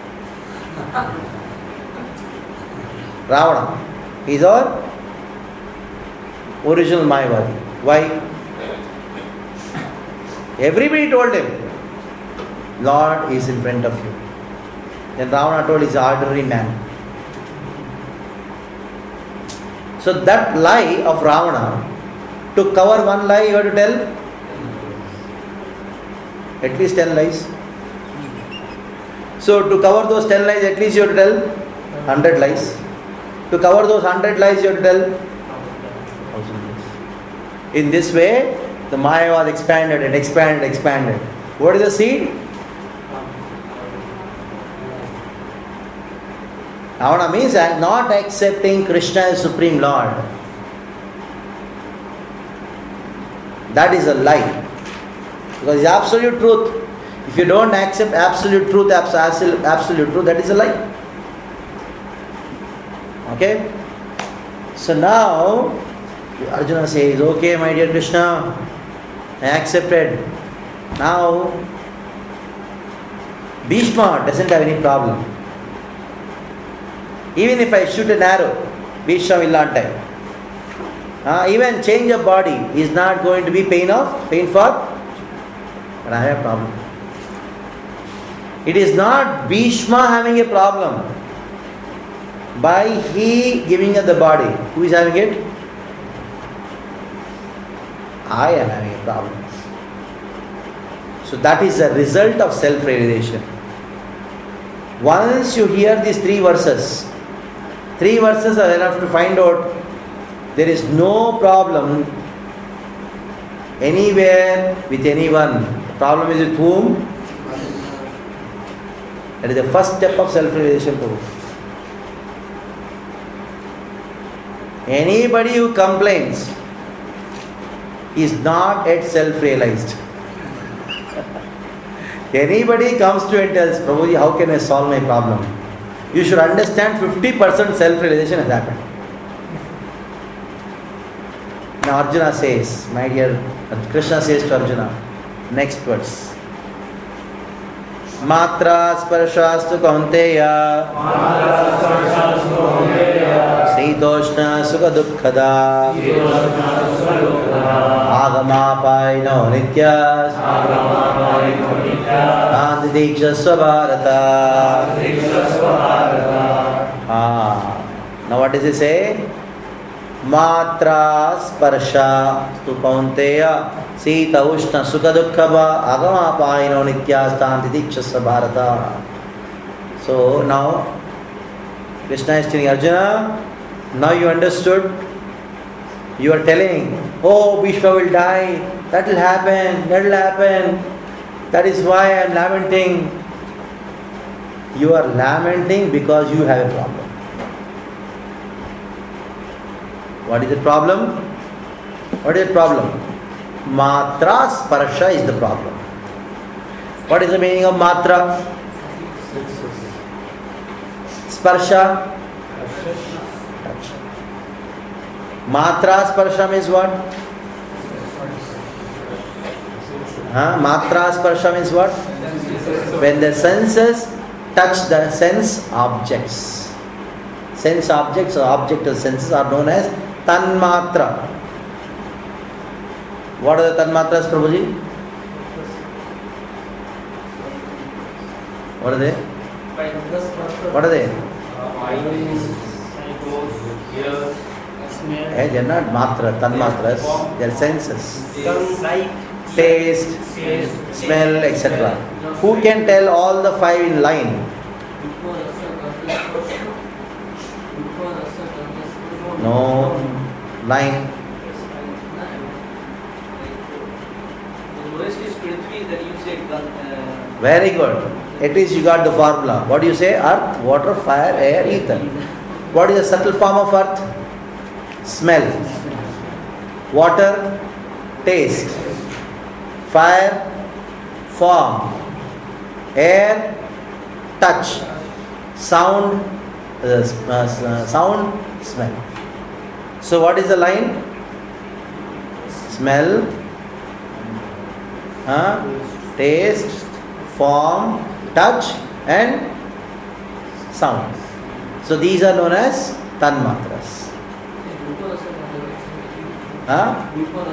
Ravana. He is our original Mayavadi. Why? Everybody told him, Lord is in front of you. Then Ravana told, he is an ordinary man. So that lie of Ravana, to cover one lie, you have to tell At least ten lies. So to cover those ten lies, at least you have to tell one hundred lies. To cover those one hundred lies, you have to tell one thousand lies. In this way, the Maya was expanded and expanded and expanded. What is the seed? Ravana means not accepting Krishna as Supreme Lord. That is a lie. Because it's absolute truth. If you don't accept absolute truth, absolute, absolute truth, that is a lie. Okay? So now, Arjuna says, okay, my dear Krishna, I accepted. Now, Bhishma doesn't have any problem. Even if I shoot an arrow, Bhishma will not die. Uh, even change of body is not going to be pain of, pain for, but I have a problem. It is not Bhishma having a problem. By he giving up the body, who is having it? I am having a problem. So that is the result of self-realization. Once you hear these three verses, three verses are enough to find out there is no problem anywhere with anyone. The problem is with whom? That is the first step of self-realization. Anybody who complains is not yet self-realized. Anybody comes to you and tells, Prabhuji, how can I solve my problem? You should understand fifty percent self-realization has happened. Now Arjuna says, my dear, Krishna says to Arjuna, next verse. Matra sparshastu kaunteya Sitoshna sukha dukkhada Agamapaino nityas Tanti diksha svabharata. Ah. Now what does it say? Matra sparsha tu kaunteya Sita ushna sukha dukkhava agamapaino nityastanti dikshasya bharata. So now Krishna is telling Arjuna, now you understood. You are telling, oh, Bhishma will die, that will happen, that will happen. That is why I am lamenting. You are lamenting because you have a problem. What is the problem? What is the problem? Matra sparsha is the problem. What is the meaning of matra? Sparsha? Matra sparsha means what? Huh? Matra sparsha means what? When the senses touch the sense objects. Sense objects or object of senses are known as tanmatra. What are the tanmatras, Prabhuji? What are they? What are they? Hey, they are not matra, tanmatras. They are senses. Taste, smell, et cetera. Who can tell all the five in line? No, line. Very good. At least you got the formula. What do you say? Earth, water, fire, air, ether. What is the subtle form of earth? Smell. Water, taste. Fire, form. Air, touch. Sound, uh, uh, sound, smell. So what is the line? Smell, huh? Taste, form, touch and sound. So these are known as tanmatras. Huh?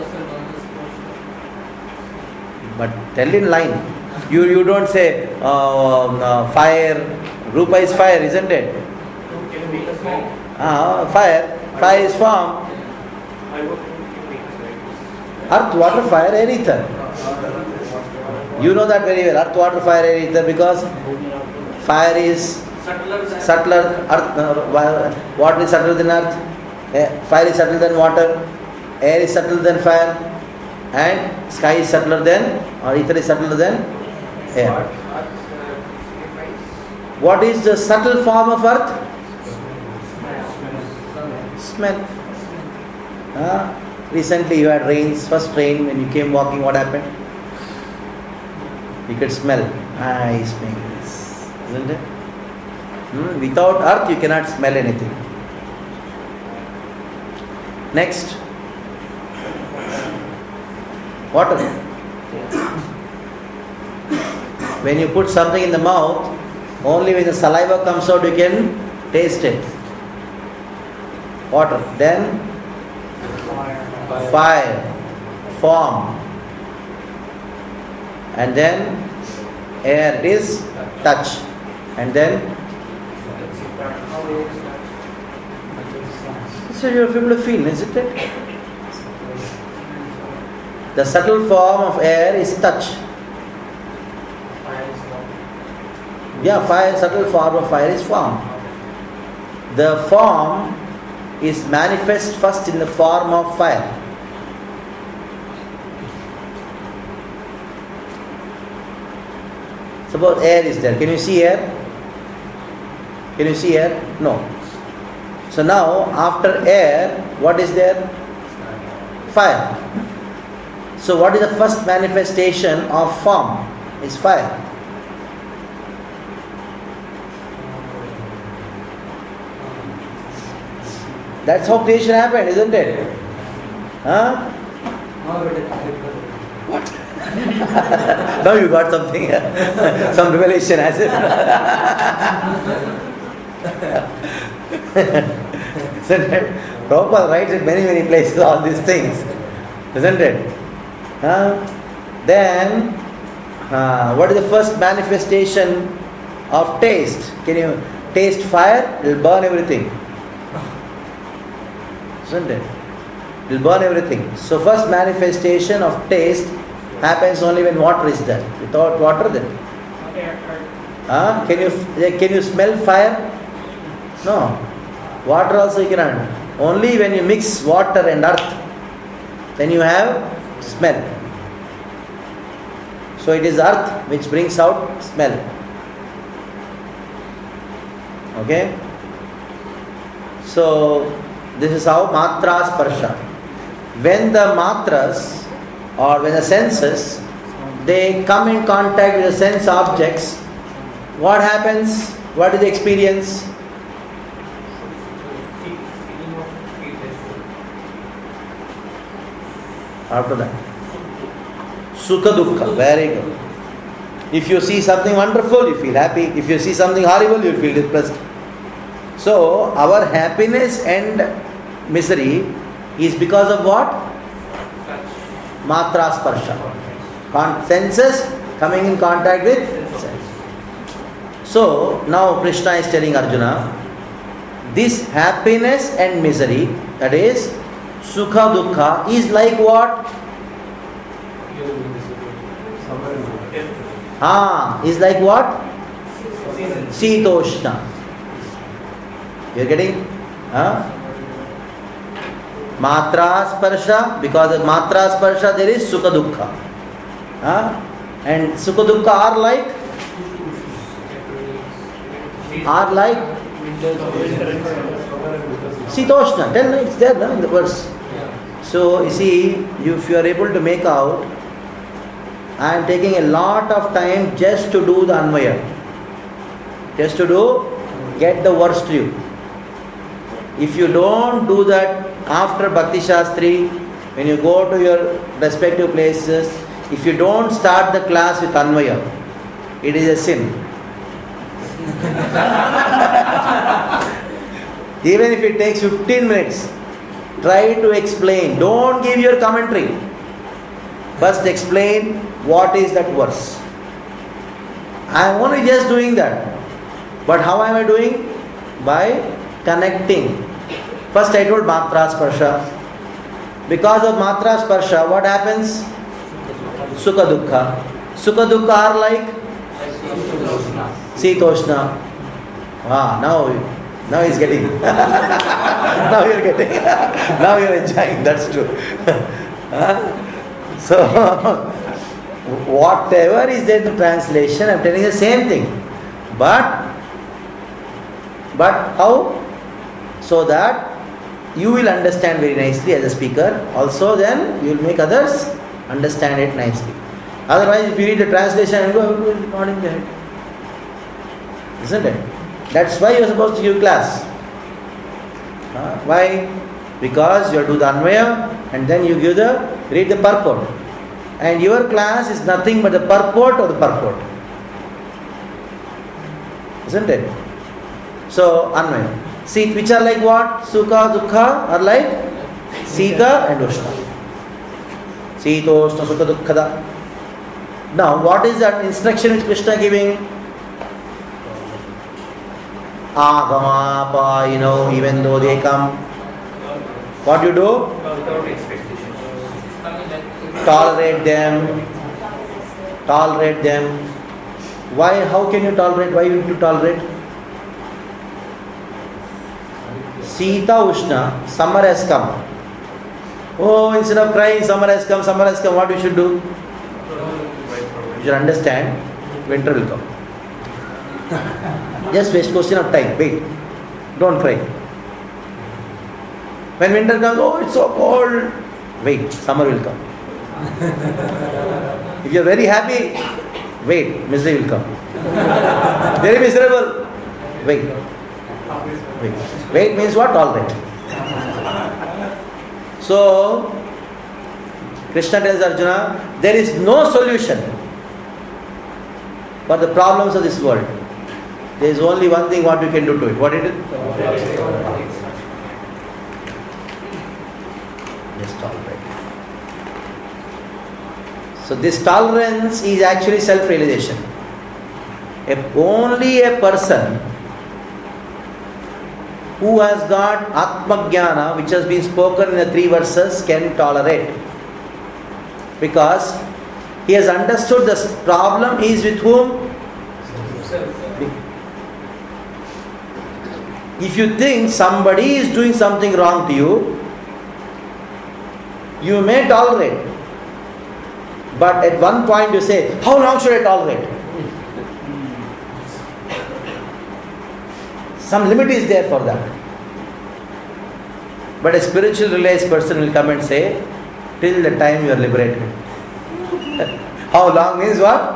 But tell in line. You you don't say uh, uh, fire. Rupa is fire, isn't it? Ah, fire. Fire is form. Earth, water, fire, air, ether. You know that very well. Earth, water, fire, air, ether, because fire is subtler. Earth, uh, water is subtler than earth. Eh, fire is subtler than water. Air is subtler than fire. And sky is subtler than, or ether is subtler than air. What is the subtle form of earth? Smell. Uh, recently you had rains, first rain, when you came walking, what happened? You could smell. I smell this. Isn't it? Hmm? Without earth you cannot smell anything. Next. Water. When you put something in the mouth, only when the saliva comes out you can taste it. Water. Then fire, form, and then air, it is touch, and then so you are able to feel, isn't it? The subtle form of air is touch. Yeah, fire, subtle form of fire is form. The form is manifest first in the form of fire. Suppose air is there. Can you see air? Can you see air? No. So now, after air, what is there? Fire. So what is the first manifestation of form? Is fire. That's how creation happened, isn't it? Huh? What? Now you got something, some revelation, has it? Isn't it? Prabhupada writes in many, many places all these things, isn't it? Huh? Then, uh, what is the first manifestation of taste? Can you taste fire? It will burn everything. Isn't it? It will burn everything. So first manifestation of taste happens only when water is there. Without water then. Uh, can you can you smell fire? No. Water also you cannot. Only when you mix water and earth, then you have smell. So it is earth which brings out smell. Okay? So this is how matra sparsha. When the matras or when the senses, they come in contact with the sense objects, what happens? What is the experience? After that, sukha dukkha, very good. If you see something wonderful, you feel happy. If you see something horrible, you feel depressed. So our happiness and misery is because of what? Matra sparsha. Con- senses coming in contact with sense. So now Krishna is telling Arjuna, this happiness and misery, that is sukha dukkha, is like what? Ah, is like what? Sitoshna. You are getting? Huh? Matra sparsha, because of matra sparsha there is sukha dukkha. Huh? And sukha dukkha are like? Are like? Sitoshna. Tell me, it's there no, in the verse. So, you see, you, if you are able to make out, I am taking a lot of time just to do the Anvaya. Just to do, get the verse to you. If you don't do that after Bhakti Shastri, when you go to your respective places, if you don't start the class with Anvaya, it is a sin. Even if it takes fifteen minutes, try to explain. Don't give your commentary. First explain what is that verse. I am only just doing that. But how am I doing? By connecting. First I told matra sparsha. Because of matra sparsha, what happens? Sukha dukkha. Sukha Dukkha are like Sitoshna. Ah, now, now he's getting. now you're getting. now you're enjoying. That's true. so, whatever is there in the translation, I'm telling you the same thing. But, but how? So that you will understand very nicely as a speaker. Also, then you will make others understand it nicely. Otherwise, if you read the translation and go, oh, it's not in there. Isn't it? That's why you are supposed to give class. Uh, why? Because you have to do the Anvaya and then you give the, read the purport. And your class is nothing but the purport of the purport. Isn't it? So, Anvaya. See, which are like what? Sukha, Dukkha are like Sita and Ushna. Sita, Ushna, Sukha, Dukkha. Now, what is that instruction which Krishna giving? Agama, pa, you know, even though they come, what you do? Tolerate them. Tolerate them. Why? How can you tolerate? Why you need to tolerate? Sita Ushna, summer has come. Oh, instead of crying, summer has come, summer has come, what you should do? You should understand, winter will come. Just waste question of time, wait. Don't cry. When winter comes, oh, it's so cold. Wait, summer will come. If you are very happy, wait, misery will come. Very miserable, wait. Wait. Wait means what? Tolerate. So, Krishna tells Arjuna, there is no solution for the problems of this world. There is only one thing what you can do to it. What is it? Just tolerate. So this tolerance is actually self-realization. If only a person who has got Atma Jnana, which has been spoken in the three verses, can tolerate. Because he has understood the problem is with whom? If you think somebody is doing something wrong to you, you may tolerate. But at one point you say, how long should I tolerate? Some limit is there for that. But a spiritual realized person will come and say, till the time you are liberated. How long means what?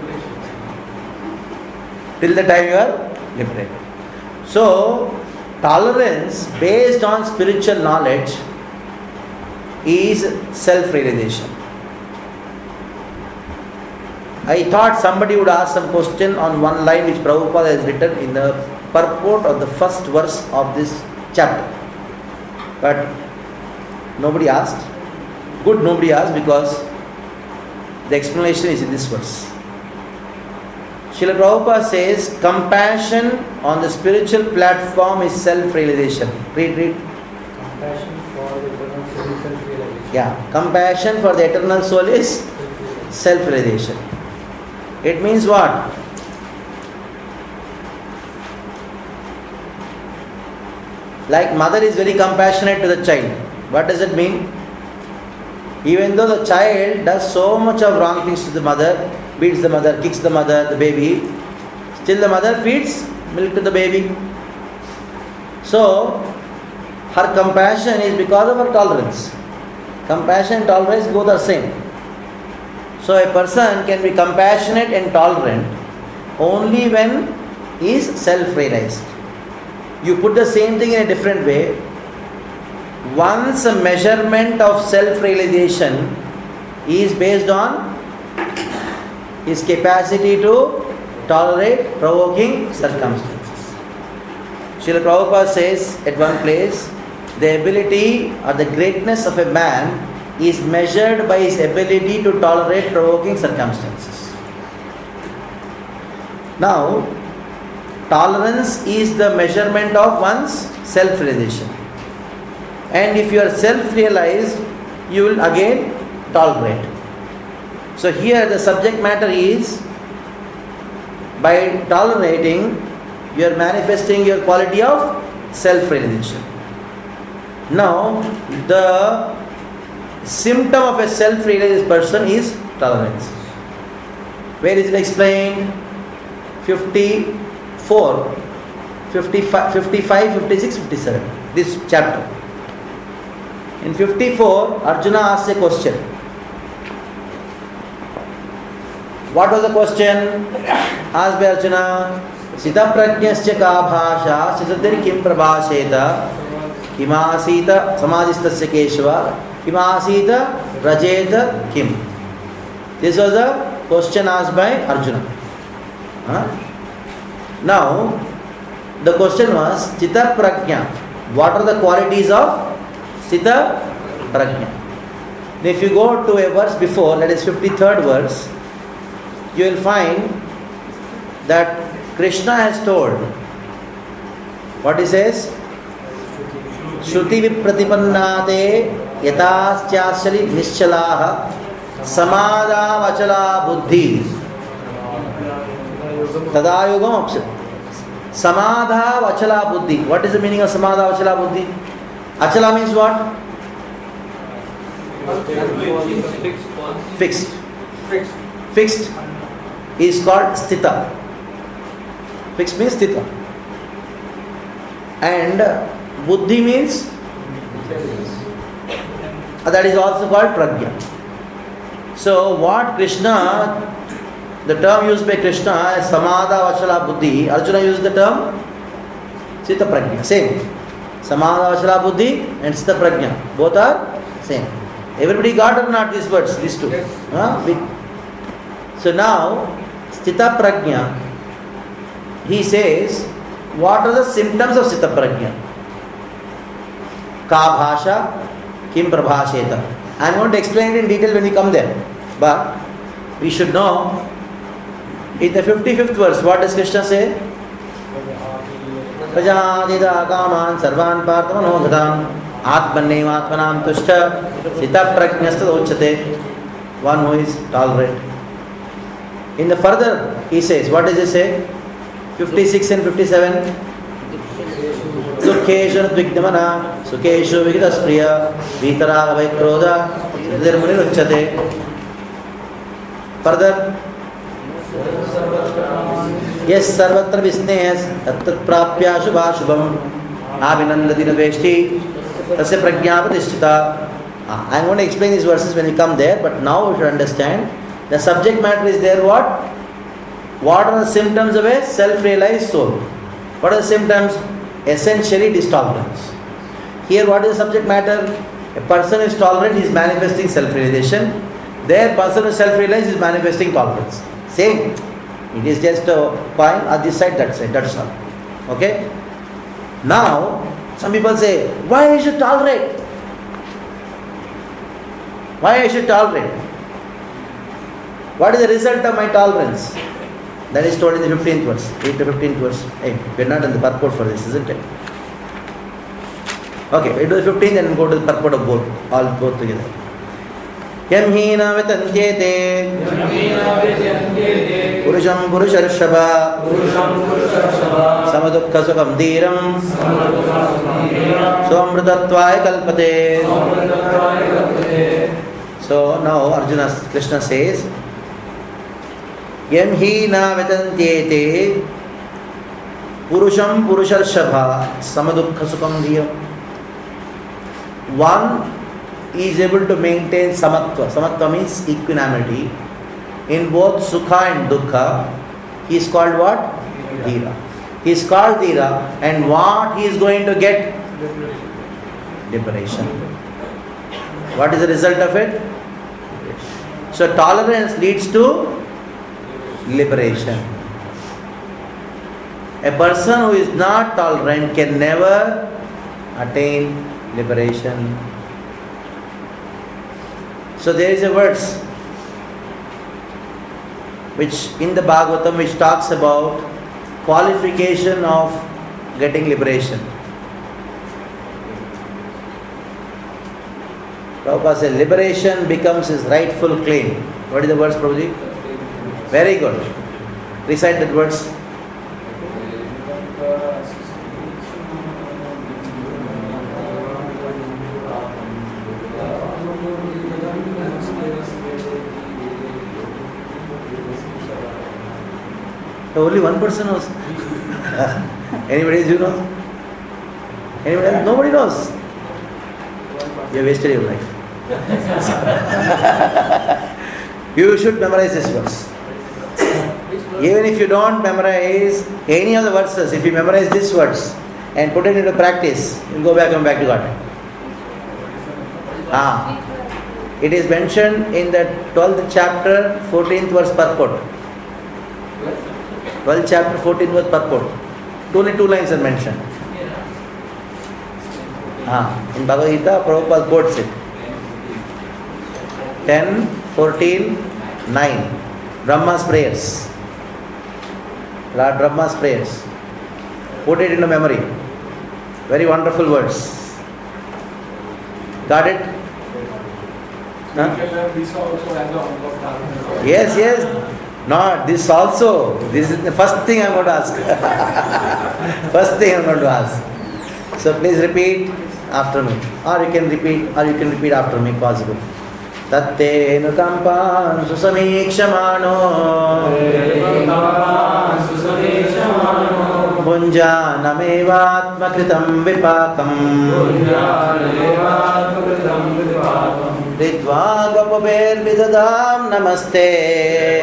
Till the time you are liberated. So, tolerance based on spiritual knowledge is self-realization. I thought somebody would ask some question on one line which Prabhupada has written in the purport of the first verse of this chapter. But nobody asked. Good, nobody asked, because the explanation is in this verse. Srila Prabhupada says, compassion on the spiritual platform is self-realization. Read, read. Compassion for the eternal soul is self-realization. Yeah, compassion for the eternal soul is self-realization. It means what? Like mother is very compassionate to the child. What does it mean? Even though the child does so much of wrong things to the mother, beats the mother, kicks the mother, the baby, still the mother feeds milk to the baby. So, her compassion is because of her tolerance. Compassion and tolerance both are same. So, a person can be compassionate and tolerant only when he is self-realized. You put the same thing in a different way. Once a measurement of self-realization is based on his capacity to tolerate provoking circumstances. Srila Prabhupada says at one place, the ability or the greatness of a man is measured by his ability to tolerate provoking circumstances. Now, tolerance is the measurement of one's self-realization. And if you are self-realized, you will again tolerate. So here the subject matter is, by tolerating, you are manifesting your quality of self-realization. Now, the symptom of a self-realized person is tolerance. Where is it explained? fifty-four, fifty-five, fifty-five, fifty-six, fifty-seven. This chapter. In fifty-four, Arjuna asks a question. What was the question asked by Arjuna? Sita prajnasya ka bhasha sitadir kim prabhasheta kimasita samajistasya keshava kimasita rajeta kim. This was the question asked by Arjuna. Huh? Now, the question was Chita Prajna. What are the qualities of Chita Prajna? If you go to a verse before, that is fifty-third verse, you will find that Krishna has told, what he says? Shruti vipratipannate yataschasali nischalaha samadha vachala buddhi tadayugam apsat. Samadha vachala buddhi. What is the meaning of samadha vachala buddhi? Achala means what? Fixed. Fixed. Fixed is called sthita. Fixed means sthita. And buddhi means, that is also called prajna. So what Krishna, the term used by Krishna is samadha vachala buddhi. Arjuna used the term sthita prajna. Same. Samadha vachala buddhi and sthita prajna. Both are same. Everybody got or not these words? These two. Yes. Huh? So now, sthita prajna, he says, what are the symptoms of sthita prajna? Ka bhasha, kim prabhasheta. I am going to explain it in detail when we come there. But we should know, in the fifty-fifth verse, what does Krishna say? Prajadida kaman sarvan parthamanodhatam atmaneva atmanam tushta sthita prajnasta uchate. One who is tolerant. In the further, he says, what does he say? fifty-six and fifty-seven. Sukheshu nudvigdamana, Sukheshu vigitaspriya, Vitaraga vaikrodha, Dirmunir uchate. Further, yes, sarvatra visneyas, tattat prapya shubha shubham, abhinandati naveshti, tasya prajnapatishtita. I am going to explain these verses when we come there, but now we should understand the subject matter is there. What? What are the symptoms of a self-realized soul? What are the symptoms? Essentially, tolerance. Here, what is the subject matter? A person is tolerant, he is manifesting self-realization. There, person who is self-realized is manifesting tolerance. Same. It is just a point on this side, that side. That's all. Okay? Now, some people say, why I should tolerate? Why I should tolerate? What is the result of my tolerance? That is told in the fifteenth verse, eight to fifteenth verse. Hey, we are not in the purport for this, isn't it? Okay, we do the fifteenth and go to the purport of both, all both together. Yam hina vitantyete Purusham Purusharshava Samadukha Sukham Dhiram Swamritatvaya Kalpate. So now Arjuna, Krishna says, Yam hina vitantyete Purusham Purusharshava Samadukha Sukham Dhiram. One is able to maintain samatva. Samatva means equanimity in both sukha and dukkha. He is called what? Dhira. He is called Dhira, and what he is going to get? Liberation. What is the result of it? So tolerance leads to liberation. A person who is not tolerant can never attain liberation. So there is a verse which in the Bhagavatam which talks about qualification of getting liberation. Prabhupada said liberation becomes his rightful claim. What is the verse, Prabhuji? Very good. Recite that verse. Only one person knows. Anybody else you know? Anybody else? Nobody knows. You have wasted your life. You should memorize this verse. Even if you don't memorize any of the verses, if you memorize this verse and put it into practice, you'll go back and back to God. Ah. It is mentioned in the twelfth chapter, fourteenth verse purport. twelfth chapter, fourteenth verse purport. Only two lines are mentioned. Ah, in Bhagavad Gita, Prabhupada quotes it. ten, fourteen, nine. Brahma's prayers. Lord Brahma's prayers. Put it into memory. Very wonderful words. Got it? Huh? Yes, yes. No, this also. This is the first thing I'm going to ask. First thing I'm going to ask. So please repeat after me. Or you can repeat, or you can repeat after me, possible. Tatte nukampan susamikshmano Bunjanameva kritam vipakam Ridva gopabher vidadam namaste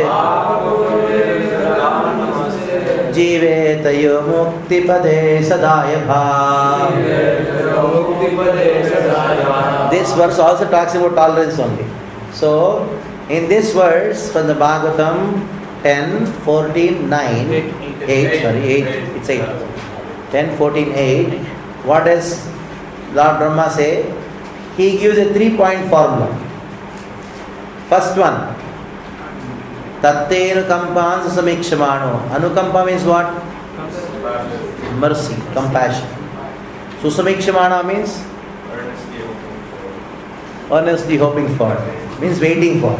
Jivetayo mukti pade sadayabha. This verse also talks about tolerance only. So, in this verse from the Bhagavatam ten, fourteen, nine, eight, sorry, eight, it's eight. ten, fourteen, eight. What does Lord Brahma say? He gives a three-point formula. First one. Tatte anukampan susamikshmano. Anukampa means what? Mercy, compassion. Susamikshmana means earnestly hoping for. Means waiting for.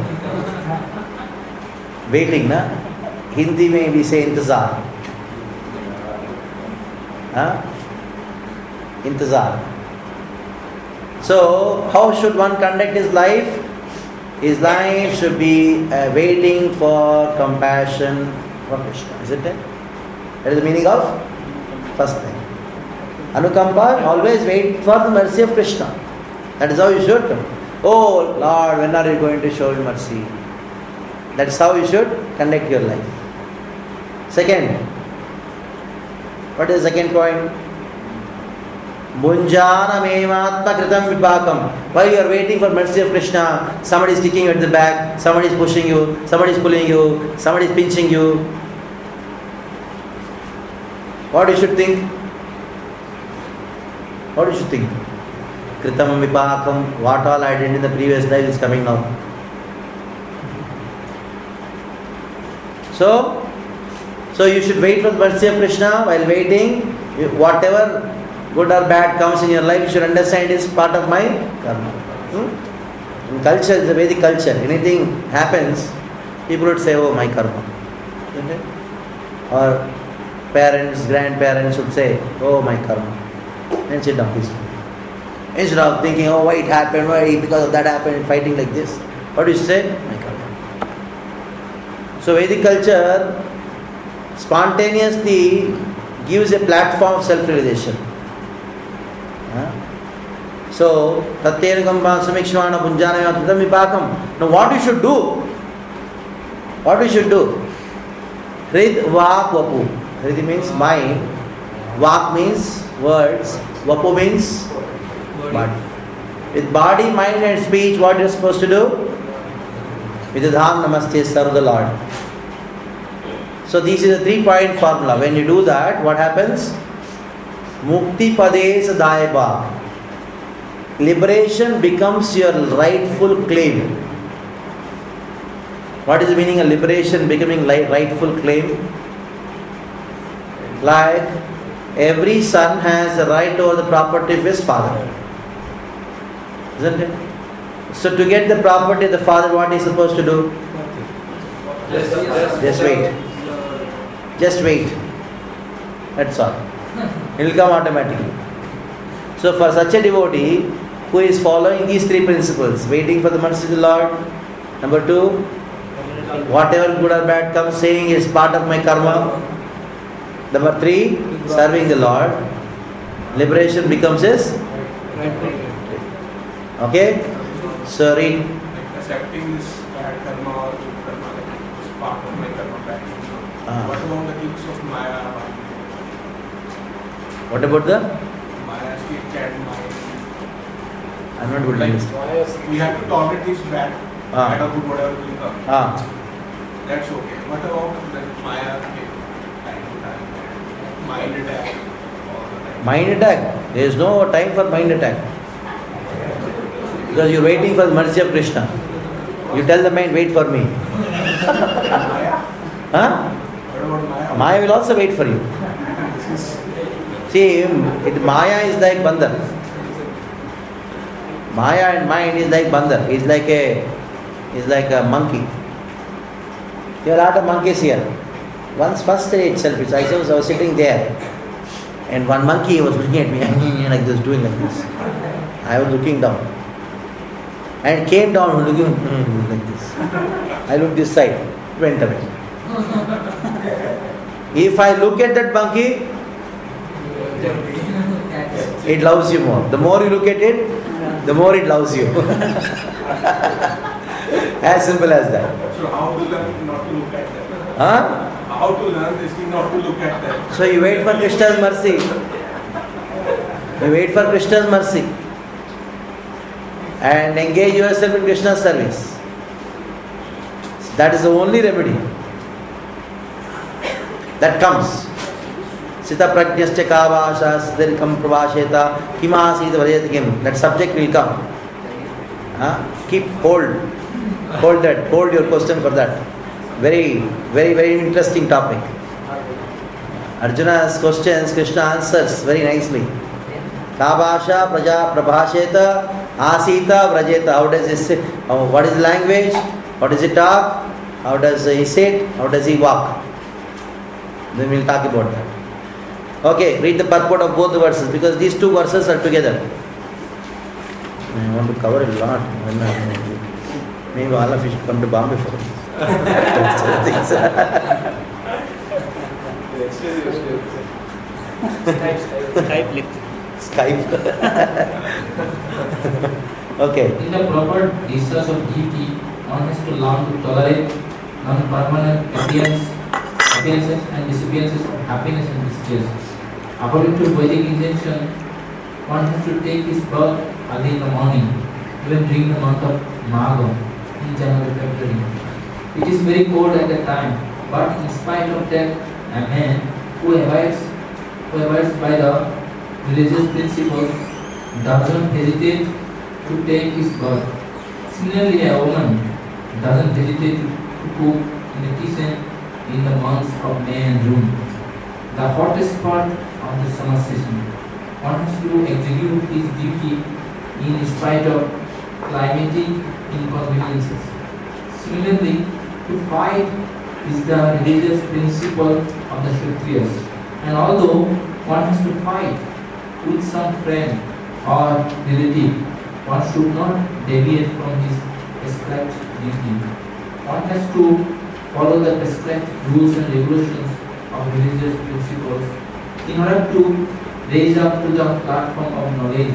Waiting, na? Hindi mein we say intizar. Huh? Intizar. So, how should one conduct his life? His life should be uh, waiting for compassion from Krishna, isn't it? That is the meaning of first thing. Anukampa, always wait for the mercy of Krishna. That is how you should. Oh Lord, when are you going to show me mercy? That is how you should conduct your life. Second, what is the second point? Bunjana mevatma kritam vipakam. While you are waiting for mercy of Krishna, somebody is kicking you at the back, somebody is pushing you, somebody is pulling you, somebody is pinching you. What you should think? What you should think? Kritam vipakam, what all I did in the previous life is coming now. So, so you should wait for the mercy of Krishna. While waiting, whatever good or bad comes in your life, you should understand it is part of my karma. Hmm? In culture, the Vedic culture, anything happens, people would say, oh, my karma. Okay? Or parents, grandparents would say, oh, my karma. And sit down peacefully. Instead of thinking, oh, why it happened, why because of that happened, fighting like this. What do you say? My karma. So Vedic culture spontaneously gives a platform of self-realization. Huh? So, tatte anukampan susamikshmano bunjana kritam vipakam. Now what you should do? What you should do? Hrid vak vapu. Hrid means mind. Vak means words. Vapu means body. With body, mind and speech, what you are supposed to do? Vidadham namaste, serve the Lord. So this is a three-point formula. When you do that, what happens? Mukti pade sadayaba. Liberation becomes your rightful claim. What is the meaning of liberation becoming rightful claim? Like every son has the right over the property of his father. Isn't it? So to get the property of the father, what is he supposed to do? Just wait. Just wait. That's all. It will come automatically. So for such a devotee who is following these three principles, waiting for the mercy of the Lord, number two, whatever good or bad comes, saying is part of my karma. Number three, serving the Lord. Liberation becomes his. Okay? So read. Like accepting this bad karma or good karma, like it's part of my karma practice. Ah. What about the kings of Maya? What about the? Maya state and Maya. I'm not good at this. We have to tolerate this bad, Ah. bad or good, whatever will come. Ah. That's okay. What about that Maya state? Time to time, mind attack all the time. Mind attack. There is no time for mind attack. Because you're waiting for the mercy of Krishna. You tell the mind, wait for me. Maya? Huh? What about Maya? Maya will also wait for you. This is See, it, Maya is like bandar. Maya and mind is like bandar. It's like a, is like a monkey. There are a lot of monkeys here. Once first day itself, it's, I was, I was sitting there, and one monkey was looking at me like this, doing like this. I was looking down, and came down looking like this. I looked this side, went away. If I look at that monkey, it loves you more. The more you look at it, the more it loves you. As simple as that. so how to learn not to look at that? Huh? How to learn this thing not to look at that? So you wait for Krishna's mercy. You wait for Krishna's mercy. And engage yourself in Krishna's service. That is the only remedy that comes. Sita prajnascha kavasha siddharikam pravasheta kimasita varayat kim. That subject will come. Huh? Keep hold. Hold that. Hold your question for that. Very, very, very interesting topic. Arjuna's questions, Krishna answers very nicely. Kavasha praja prabhasheta asita vrajeta. How does he say? Oh, what is the language? How does he talk? How does he sit? How does he walk? Then we'll talk about that. Okay, read the purport of both the verses because these two verses are together. I want to cover a lot. Maybe all of you should come to Bombay for this. Skype. Skype. Okay. In the proper research of deity, one has to learn to tolerate non-permanent appearance, appearances and disappearances of happiness and distress. According to Vedic injunction, one has to take his birth early in the morning, even during the month of Magha in January February. It is very cold at that time, but in spite of that, a man who abides, who abides by the religious principles doesn't hesitate to take his birth. Similarly, a woman doesn't hesitate to cook in the kitchen in the months of May and June, the hottest part of the summer season. One has to execute his duty in spite of climatic inconveniences. Similarly, to fight is the religious principle of the Kshatriyas. And although one has to fight with some friend or relative, one should not deviate from his prescribed duty. One has to follow the prescribed rules and regulations of religious principles in order to raise up to the platform of knowledge.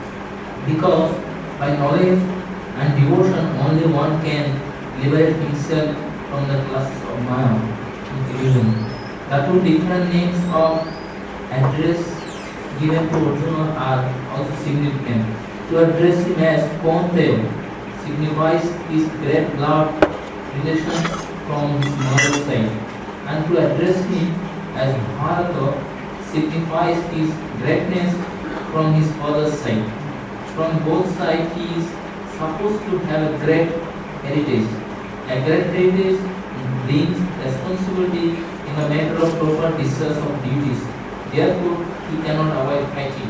Because by knowledge and devotion only one can liberate himself from the classes of Maya, illusion. The two different names of address given to Arjuna are also significant. To address him as Kaunteya signifies his great blood relation from his mother's side, and to address him as Bharata signifies his greatness from his father's side. From both sides he is supposed to have a great heritage. A great heritage brings responsibility in the matter of proper discharge of duties. Therefore, he cannot avoid fighting.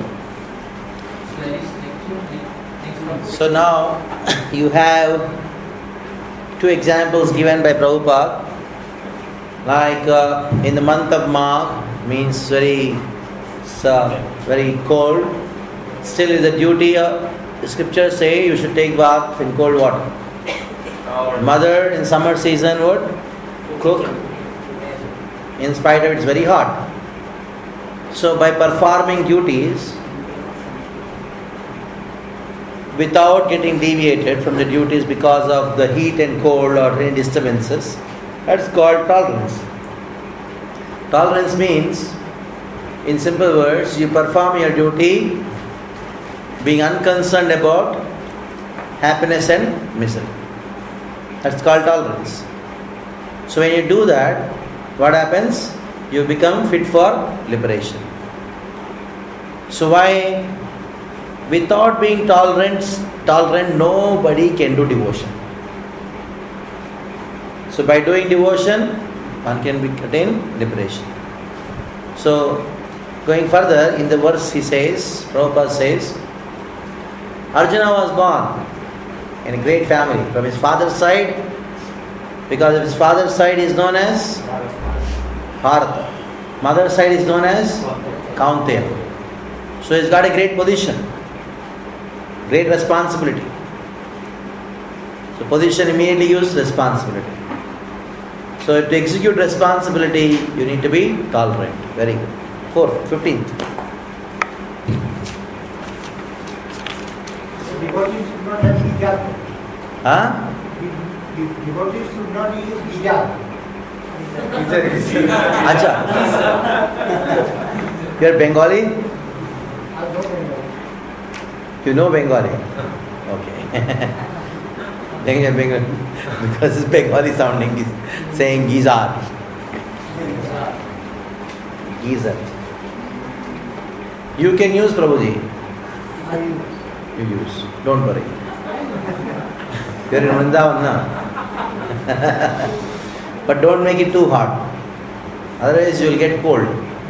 So that is next, next So now you have two examples given by Prabhupada Like uh, in the month of Magh, means very, uh, very cold. Still, is the duty of the scriptures say you should take bath in cold water. Mother in summer season would cook, in spite of it's very hot. So by performing duties without getting deviated from the duties because of the heat and cold or any disturbances, that's called tolerance. Tolerance means, in simple words, you perform your duty being unconcerned about happiness and misery. That's called tolerance. So when you do that, what happens? You become fit for liberation. So why? Without being tolerant, tolerant, nobody can do devotion. So by doing devotion, one can be attain liberation. So going further, in the verse he says, Prabhupada says, Arjuna was born in a great family. From his father's side, because of his father's side is known as Bharata. Mother's side is known as Kaunteya. So he's got a great position, great responsibility. So position immediately uses responsibility. So to execute responsibility, you need to be tolerant. Very good. Fourth, fifteenth. Devotees should not have hijab. Huh? Devotees should not use hijab. Acha. You're Bengali? I don't know. You know Bengali? Okay. Then you're Bengali. Because it's Bengali sounding, he's saying Gizar. Gizar. You can use Prabhuji. I use. You use. Don't worry. You're in Vrindavan now. But don't make it too hot. Otherwise you will get cold.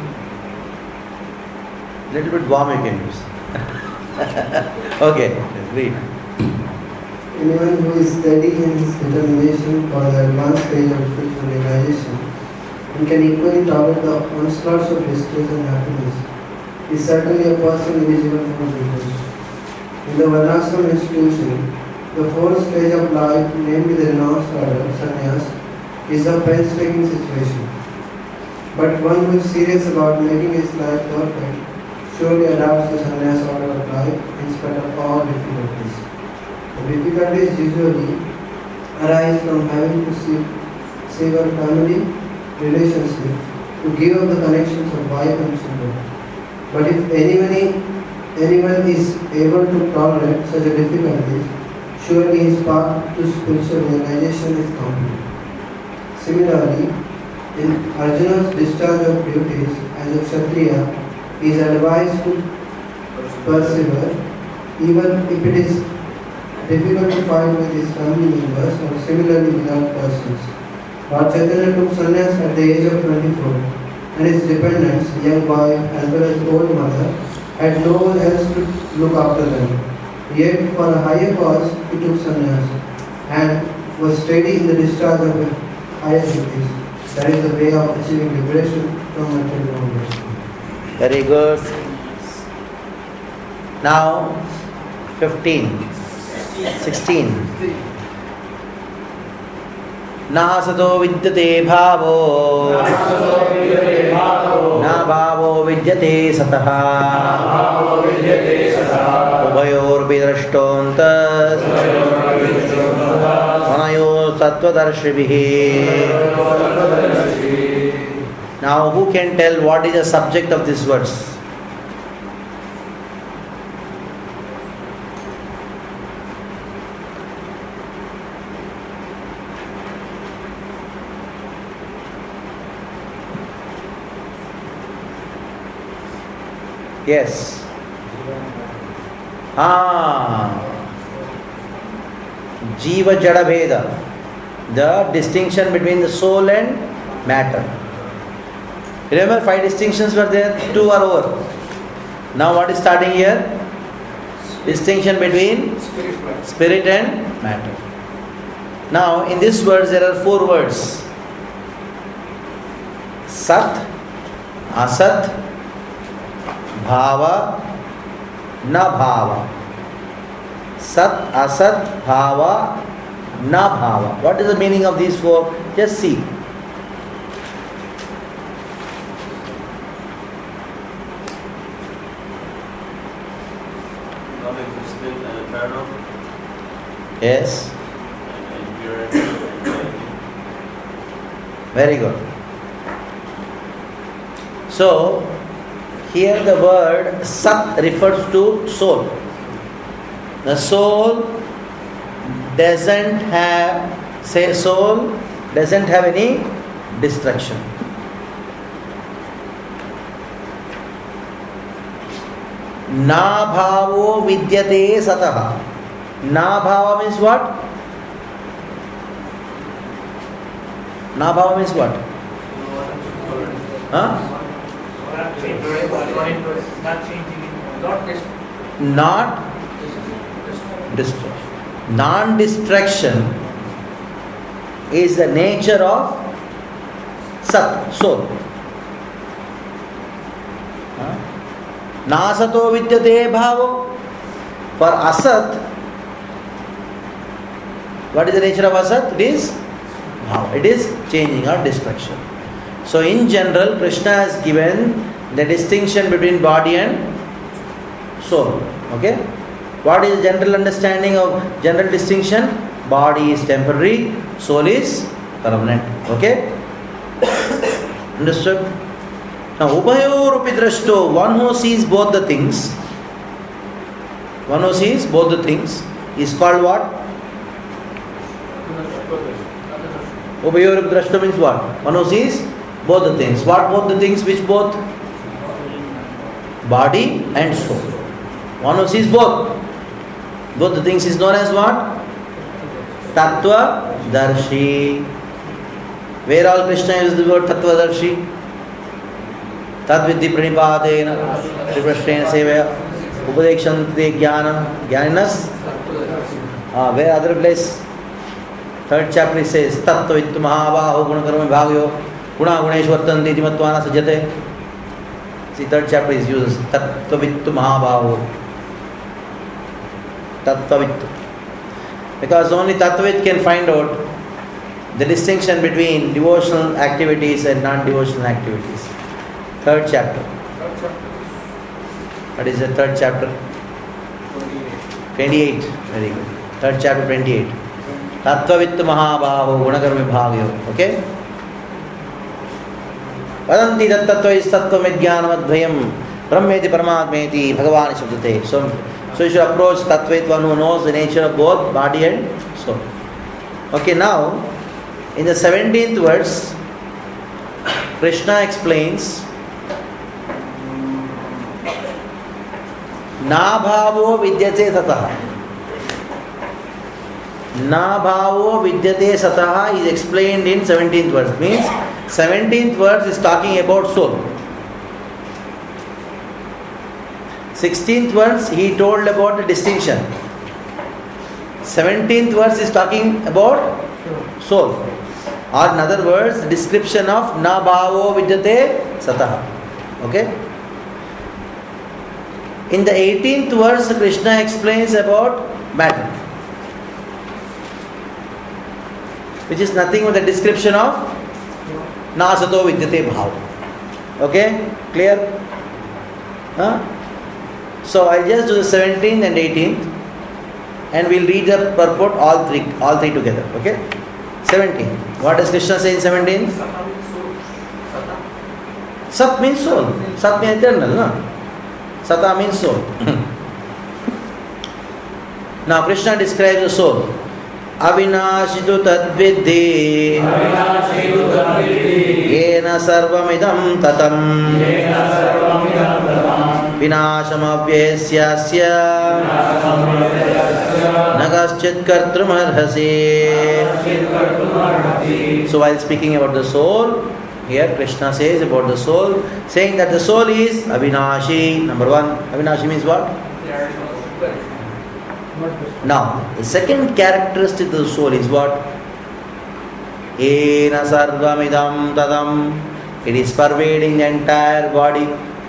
Little bit warm you can use. Okay, read. Anyone who is steady in his determination for the advanced stage of spiritual realization and can equally tolerate the onslaughts of distress and happiness is certainly a person eligible for devotion. In the Varnashram institution, the fourth stage of life, namely the renounced order, sannyas, is a painstaking situation. But one who is serious about making his life perfect surely adopts the sannyas order of life in spite of all difficulties. The difficulties usually arise from having to seek, save our family relationship, to give up the connections of wife and children. But if anyone, anyone is able to tolerate such a difficulties, surely his path to spiritual realization is complete. Similarly, in Arjuna's discharge of duties as a Kshatriya, he is advised to persevere even if it is difficult to fight with his family members or similarly without persons. Lord Chaitanya took sannyas at the age of twenty-four, and his dependents, young wife as well as old mother, had no one else to look after them. Yet for a higher cause he took sannyas and was steady in the discharge of higher duties. That is the way of achieving liberation from material bondage. Very good. Now, fifteen. sixteen. Nasato vidyate bhavo na bhavo vidyate sataha ubayor vidrashtontas manayo sattvadarshibhi. Now who can tell what is the subject of this verse? Yes. Ah. Jiva Jada Bheda. The distinction between the soul and matter. Remember, five distinctions were there, two are over. Now what is starting here? Distinction between spirit and matter. Now in this verse there are four words. Sat, Asat, Bhava, Na Bhava. Sat, Asat, Bhava, Na Bhava. What is the meaning of these four? Just see. Non-existent and eternal. Yes. And impurity and vanity. Very good. So, here the word Sat refers to soul. The soul doesn't have, say soul doesn't have any destruction. Na bhavo vidyate sataha. Na bhava means what? Na bhava means what? Huh? Not changing, not changing, not changing. Not destruction. Non-destruction is the nature of Sat, soul. Huh? Nasato vidyate bhavo. For Asat, what is the nature of Asat? It is bhava. It is changing or destruction. So in general, Krishna has given the distinction between body and soul. Okay? What is the general understanding of general distinction? Body is temporary, soul is permanent. Okay? Understood? Now, Ubhayorupi Drashto, one who sees both the things, one who sees both the things is called what? Ubhayorupi Drashto means what? One who sees both the things. What both the things? Which both? Body and soul. One who sees both. Both the things is known as what? Tattva Darshi. Where all Krishna uses the word Tattva Darshi? Tadvidhi Pranipadena Triprashrena Sevaya Upadekshante Jnana Jnaninas. Ah, where other place? Third chapter says Tattva Vittu Mahabaho Gunakarma Bhagyo Guna Guneshvartanti Iti Matvana Sajate. See, third chapter is used Tattva Vittu Mahabaho. Tattvavittu. Because only Tattvavit can find out the distinction between devotional activities and non-devotional activities. Third chapter. What is the third chapter? twenty-eight. Very good. Third chapter, twenty-eight. Tattvavittu Mahabaho Gunakarma Bhagyo. Okay? Vadanti tattva is tattvam jnanamadvayam brahmeti paramatmeti bhagavani shabdate. So, So you should approach Tattvait, one who knows the nature of both body and soul. Okay, now in the seventeenth verse, Krishna explains Na bhavo vidyate sataha. Na bhavo vidyate sataha is explained in seventeenth verse. Means seventeenth verse is talking about soul. sixteenth verse he told about the distinction. seventeenth verse is talking about soul. Or in other words, description of na bhavo vidyate sataha. Okay? In the eighteenth verse, Krishna explains about matter, which is nothing but the description of na sato vidyate bhava. Okay? Clear? Huh? So I'll just do the seventeenth and eighteenth and we'll read the purport all three all three together. Okay? seventeen. What does Krishna say in seventeen? Sat means soul. Sat means eternal, no? Sata means soul. Now Krishna describes the soul. Avinashitu tadvidhi Yena sarvamidam tatam Vinashamavyesyasya Nagaschit kartrumarhasi. So while speaking about the soul, here Krishna says about the soul, saying that the soul is Avinashi. Number one, Avinashi means what? Now, the second characteristic of the soul is what? Ena sarvamidam tadam It is pervading the entire body.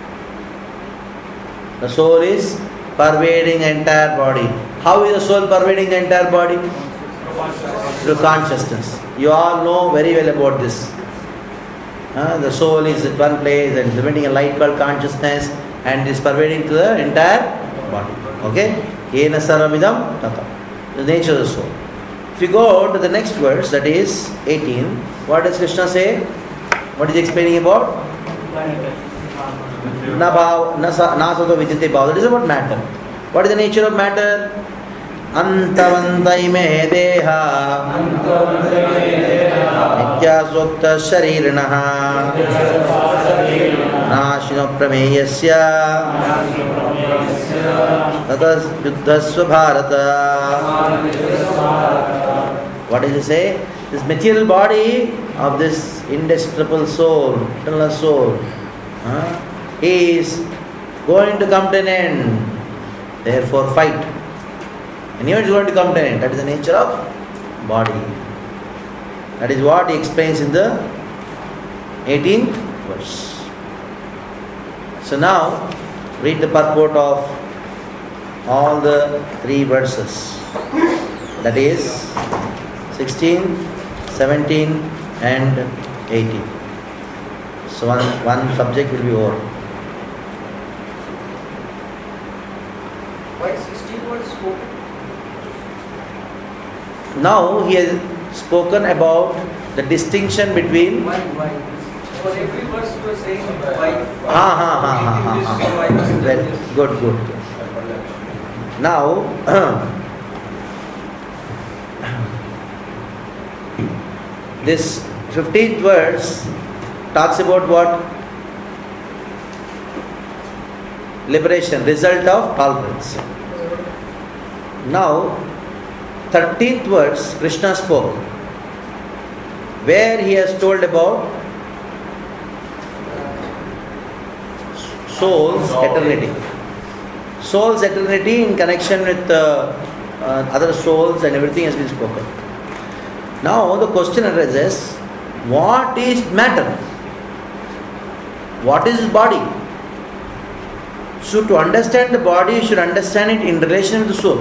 The soul is pervading the entire body. How is the soul pervading the entire body? Through consciousness. You all know very well about this. Uh, the soul is at one place and is emitting a light called consciousness and is pervading to the entire body. Okay? Yena sarvamidam tata. The nature of the soul. If you go to the next verse, that is eighteen, what does Krishna say? What is he explaining about? Na bhav, na sato vidyate bhav. That is about matter. What is the nature of matter? Antavanta ime deha nityasokta sharirinaha nashino prameyasya tatas yuddhasva bharata. What does he say? This material body of this indestructible soul, eternal soul, uh, is going to come to an end. Therefore fight. And even it is going to come to an end. That is the nature of body. That is what he explains in the eighteenth verse. So now, read the purport of all the three verses. That is sixteen, seventeen and eighteen. So one, one subject will be over. Why sixteen words spoken? Now he has spoken about the distinction between. Why? Why? For every verse you are saying why. Ah, ha, ha, ha, ha, ha. Well, good, good. Now, this fifteenth verse talks about what? Liberation, result of tolerance. Now, thirteenth verse, Krishna spoke, where he has told about soul's eternity. Soul's eternity in connection with uh, uh, other souls and everything has been spoken. Now the question arises, what is matter? What is body? So to understand the body, you should understand it in relation to the soul.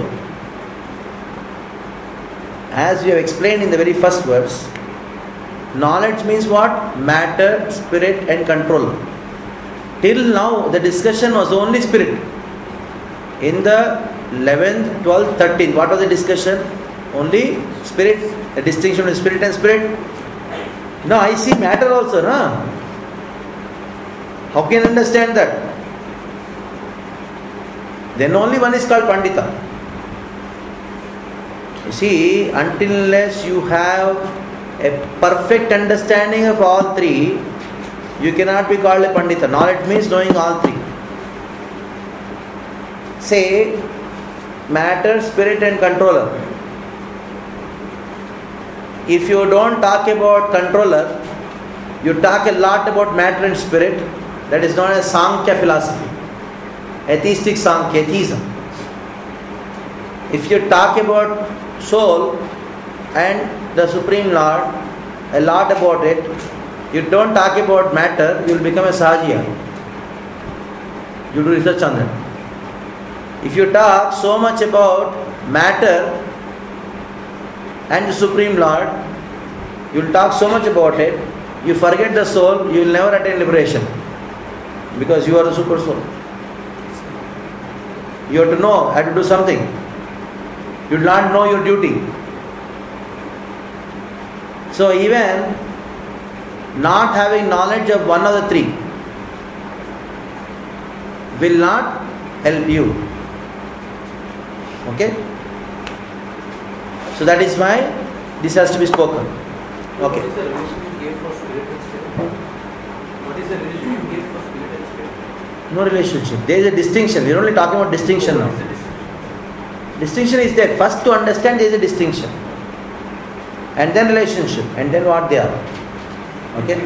As we have explained in the very first verse, knowledge means what? Matter, spirit and control. Till now the discussion was only spirit. In the eleventh, twelfth, thirteenth, what was the discussion? Only spirit, the distinction between spirit and spirit. Now I see matter also, no? How can you understand that? Then only one is called Pandita. You see, until unless you have a perfect understanding of all three, you cannot be called a Pandita. Knowledge means knowing all three. Say, matter, spirit and controller. If you don't talk about controller, you talk a lot about matter and spirit. That is known as Sankhya philosophy. Atheistic Sankhya, atheism. If you talk about soul and the Supreme Lord, a lot about it, you don't talk about matter, you will become a Sahajiya. You do research on that. If you talk so much about matter and the Supreme Lord, you will talk so much about it, you forget the soul, you will never attain liberation. Because you are the super soul. You have to know how to do something. You do not know your duty. So even not having knowledge of one of the three will not help you. Okay? So that is why this has to be spoken. Okay. What is the relation you gave for spirit and spirit? What is the relation you gave for spirit and spirit? No relationship. There is a distinction. We are only talking about distinction now. What is the distinction? Distinction is there. First to understand there is a distinction. And then relationship. And then what they are. Okay?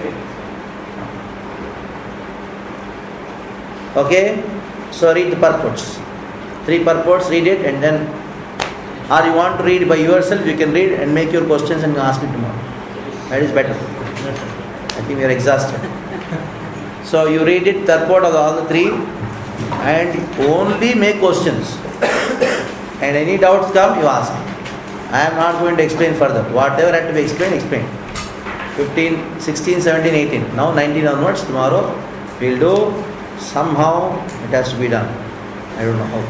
Okay? So read the purports. Three purports, read it and then, or you want to read by yourself, you can read and make your questions and ask me tomorrow. That is better. I think we are exhausted. So you read it, purport of all the three, and only make questions. And any doubts come, you ask. I am not going to explain further. Whatever had to be explained, explain. fifteen, sixteen, seventeen, eighteen. Now nineteen onwards, tomorrow we'll do. Somehow it has to be done. I don't know how.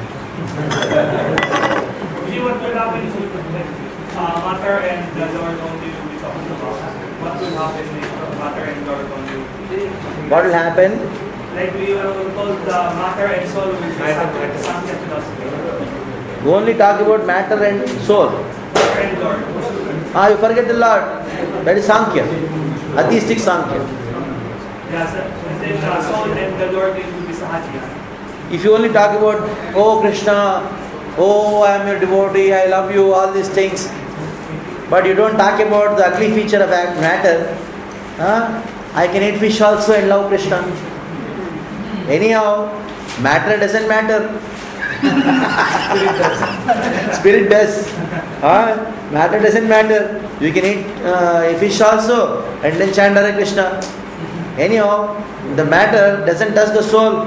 See what will happen is uh, matter and the Lord only will be talking about. What will happen is matter and Lord only. What will happen? Like we were told the matter and soul will be Sankhya philosophy. You only talk about matter and soul. Matter and Lord. Ah, you forget the Lord. That is Sankhya. Atheistic Sankhya. Yes, and then the soul and the Lord will be Sahaja. If you only talk about, oh Krishna, oh I am your devotee, I love you, all these things, but you don't talk about the ugly feature of matter, huh? I can eat fish also and love Krishna. Anyhow, matter doesn't matter. Spirit does. Huh? Matter doesn't matter. You can eat uh, fish also and then chant Hare Krishna. Anyhow, the matter doesn't touch the soul.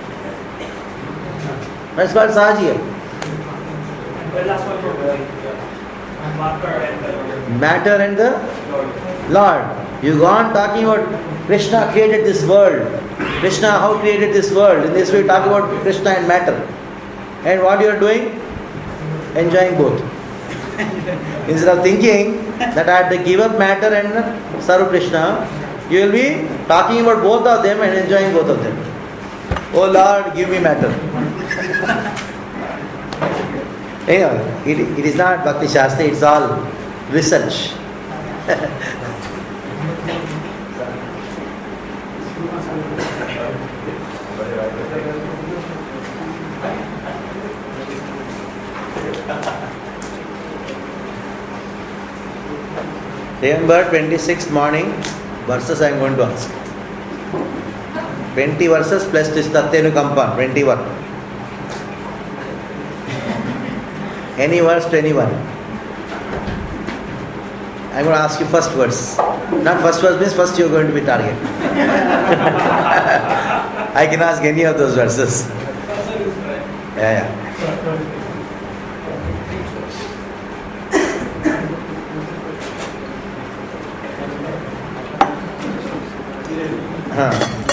That's called Sahajiya. The last one for matter and the Lord. Matter and the Lord. Lord. You go on talking about Krishna created this world. Krishna how created this world. In this way you talk about Krishna and matter. And what you are doing? Enjoying both. Instead of thinking that I have to give up matter and serve Krishna, you will be talking about both of them and enjoying both of them. Oh Lord, give me matter. Anyway, it, it is not Bhakti Shastra, it's all research. Remember twenty-sixth morning verses I am going to ask. twenty verses plus this Tatyanukampa, twenty-one. Any verse to anyone. I am going to ask you first verse. Not first verse means first you are going to be target. I can ask any of those verses. Yeah, yeah. Huh.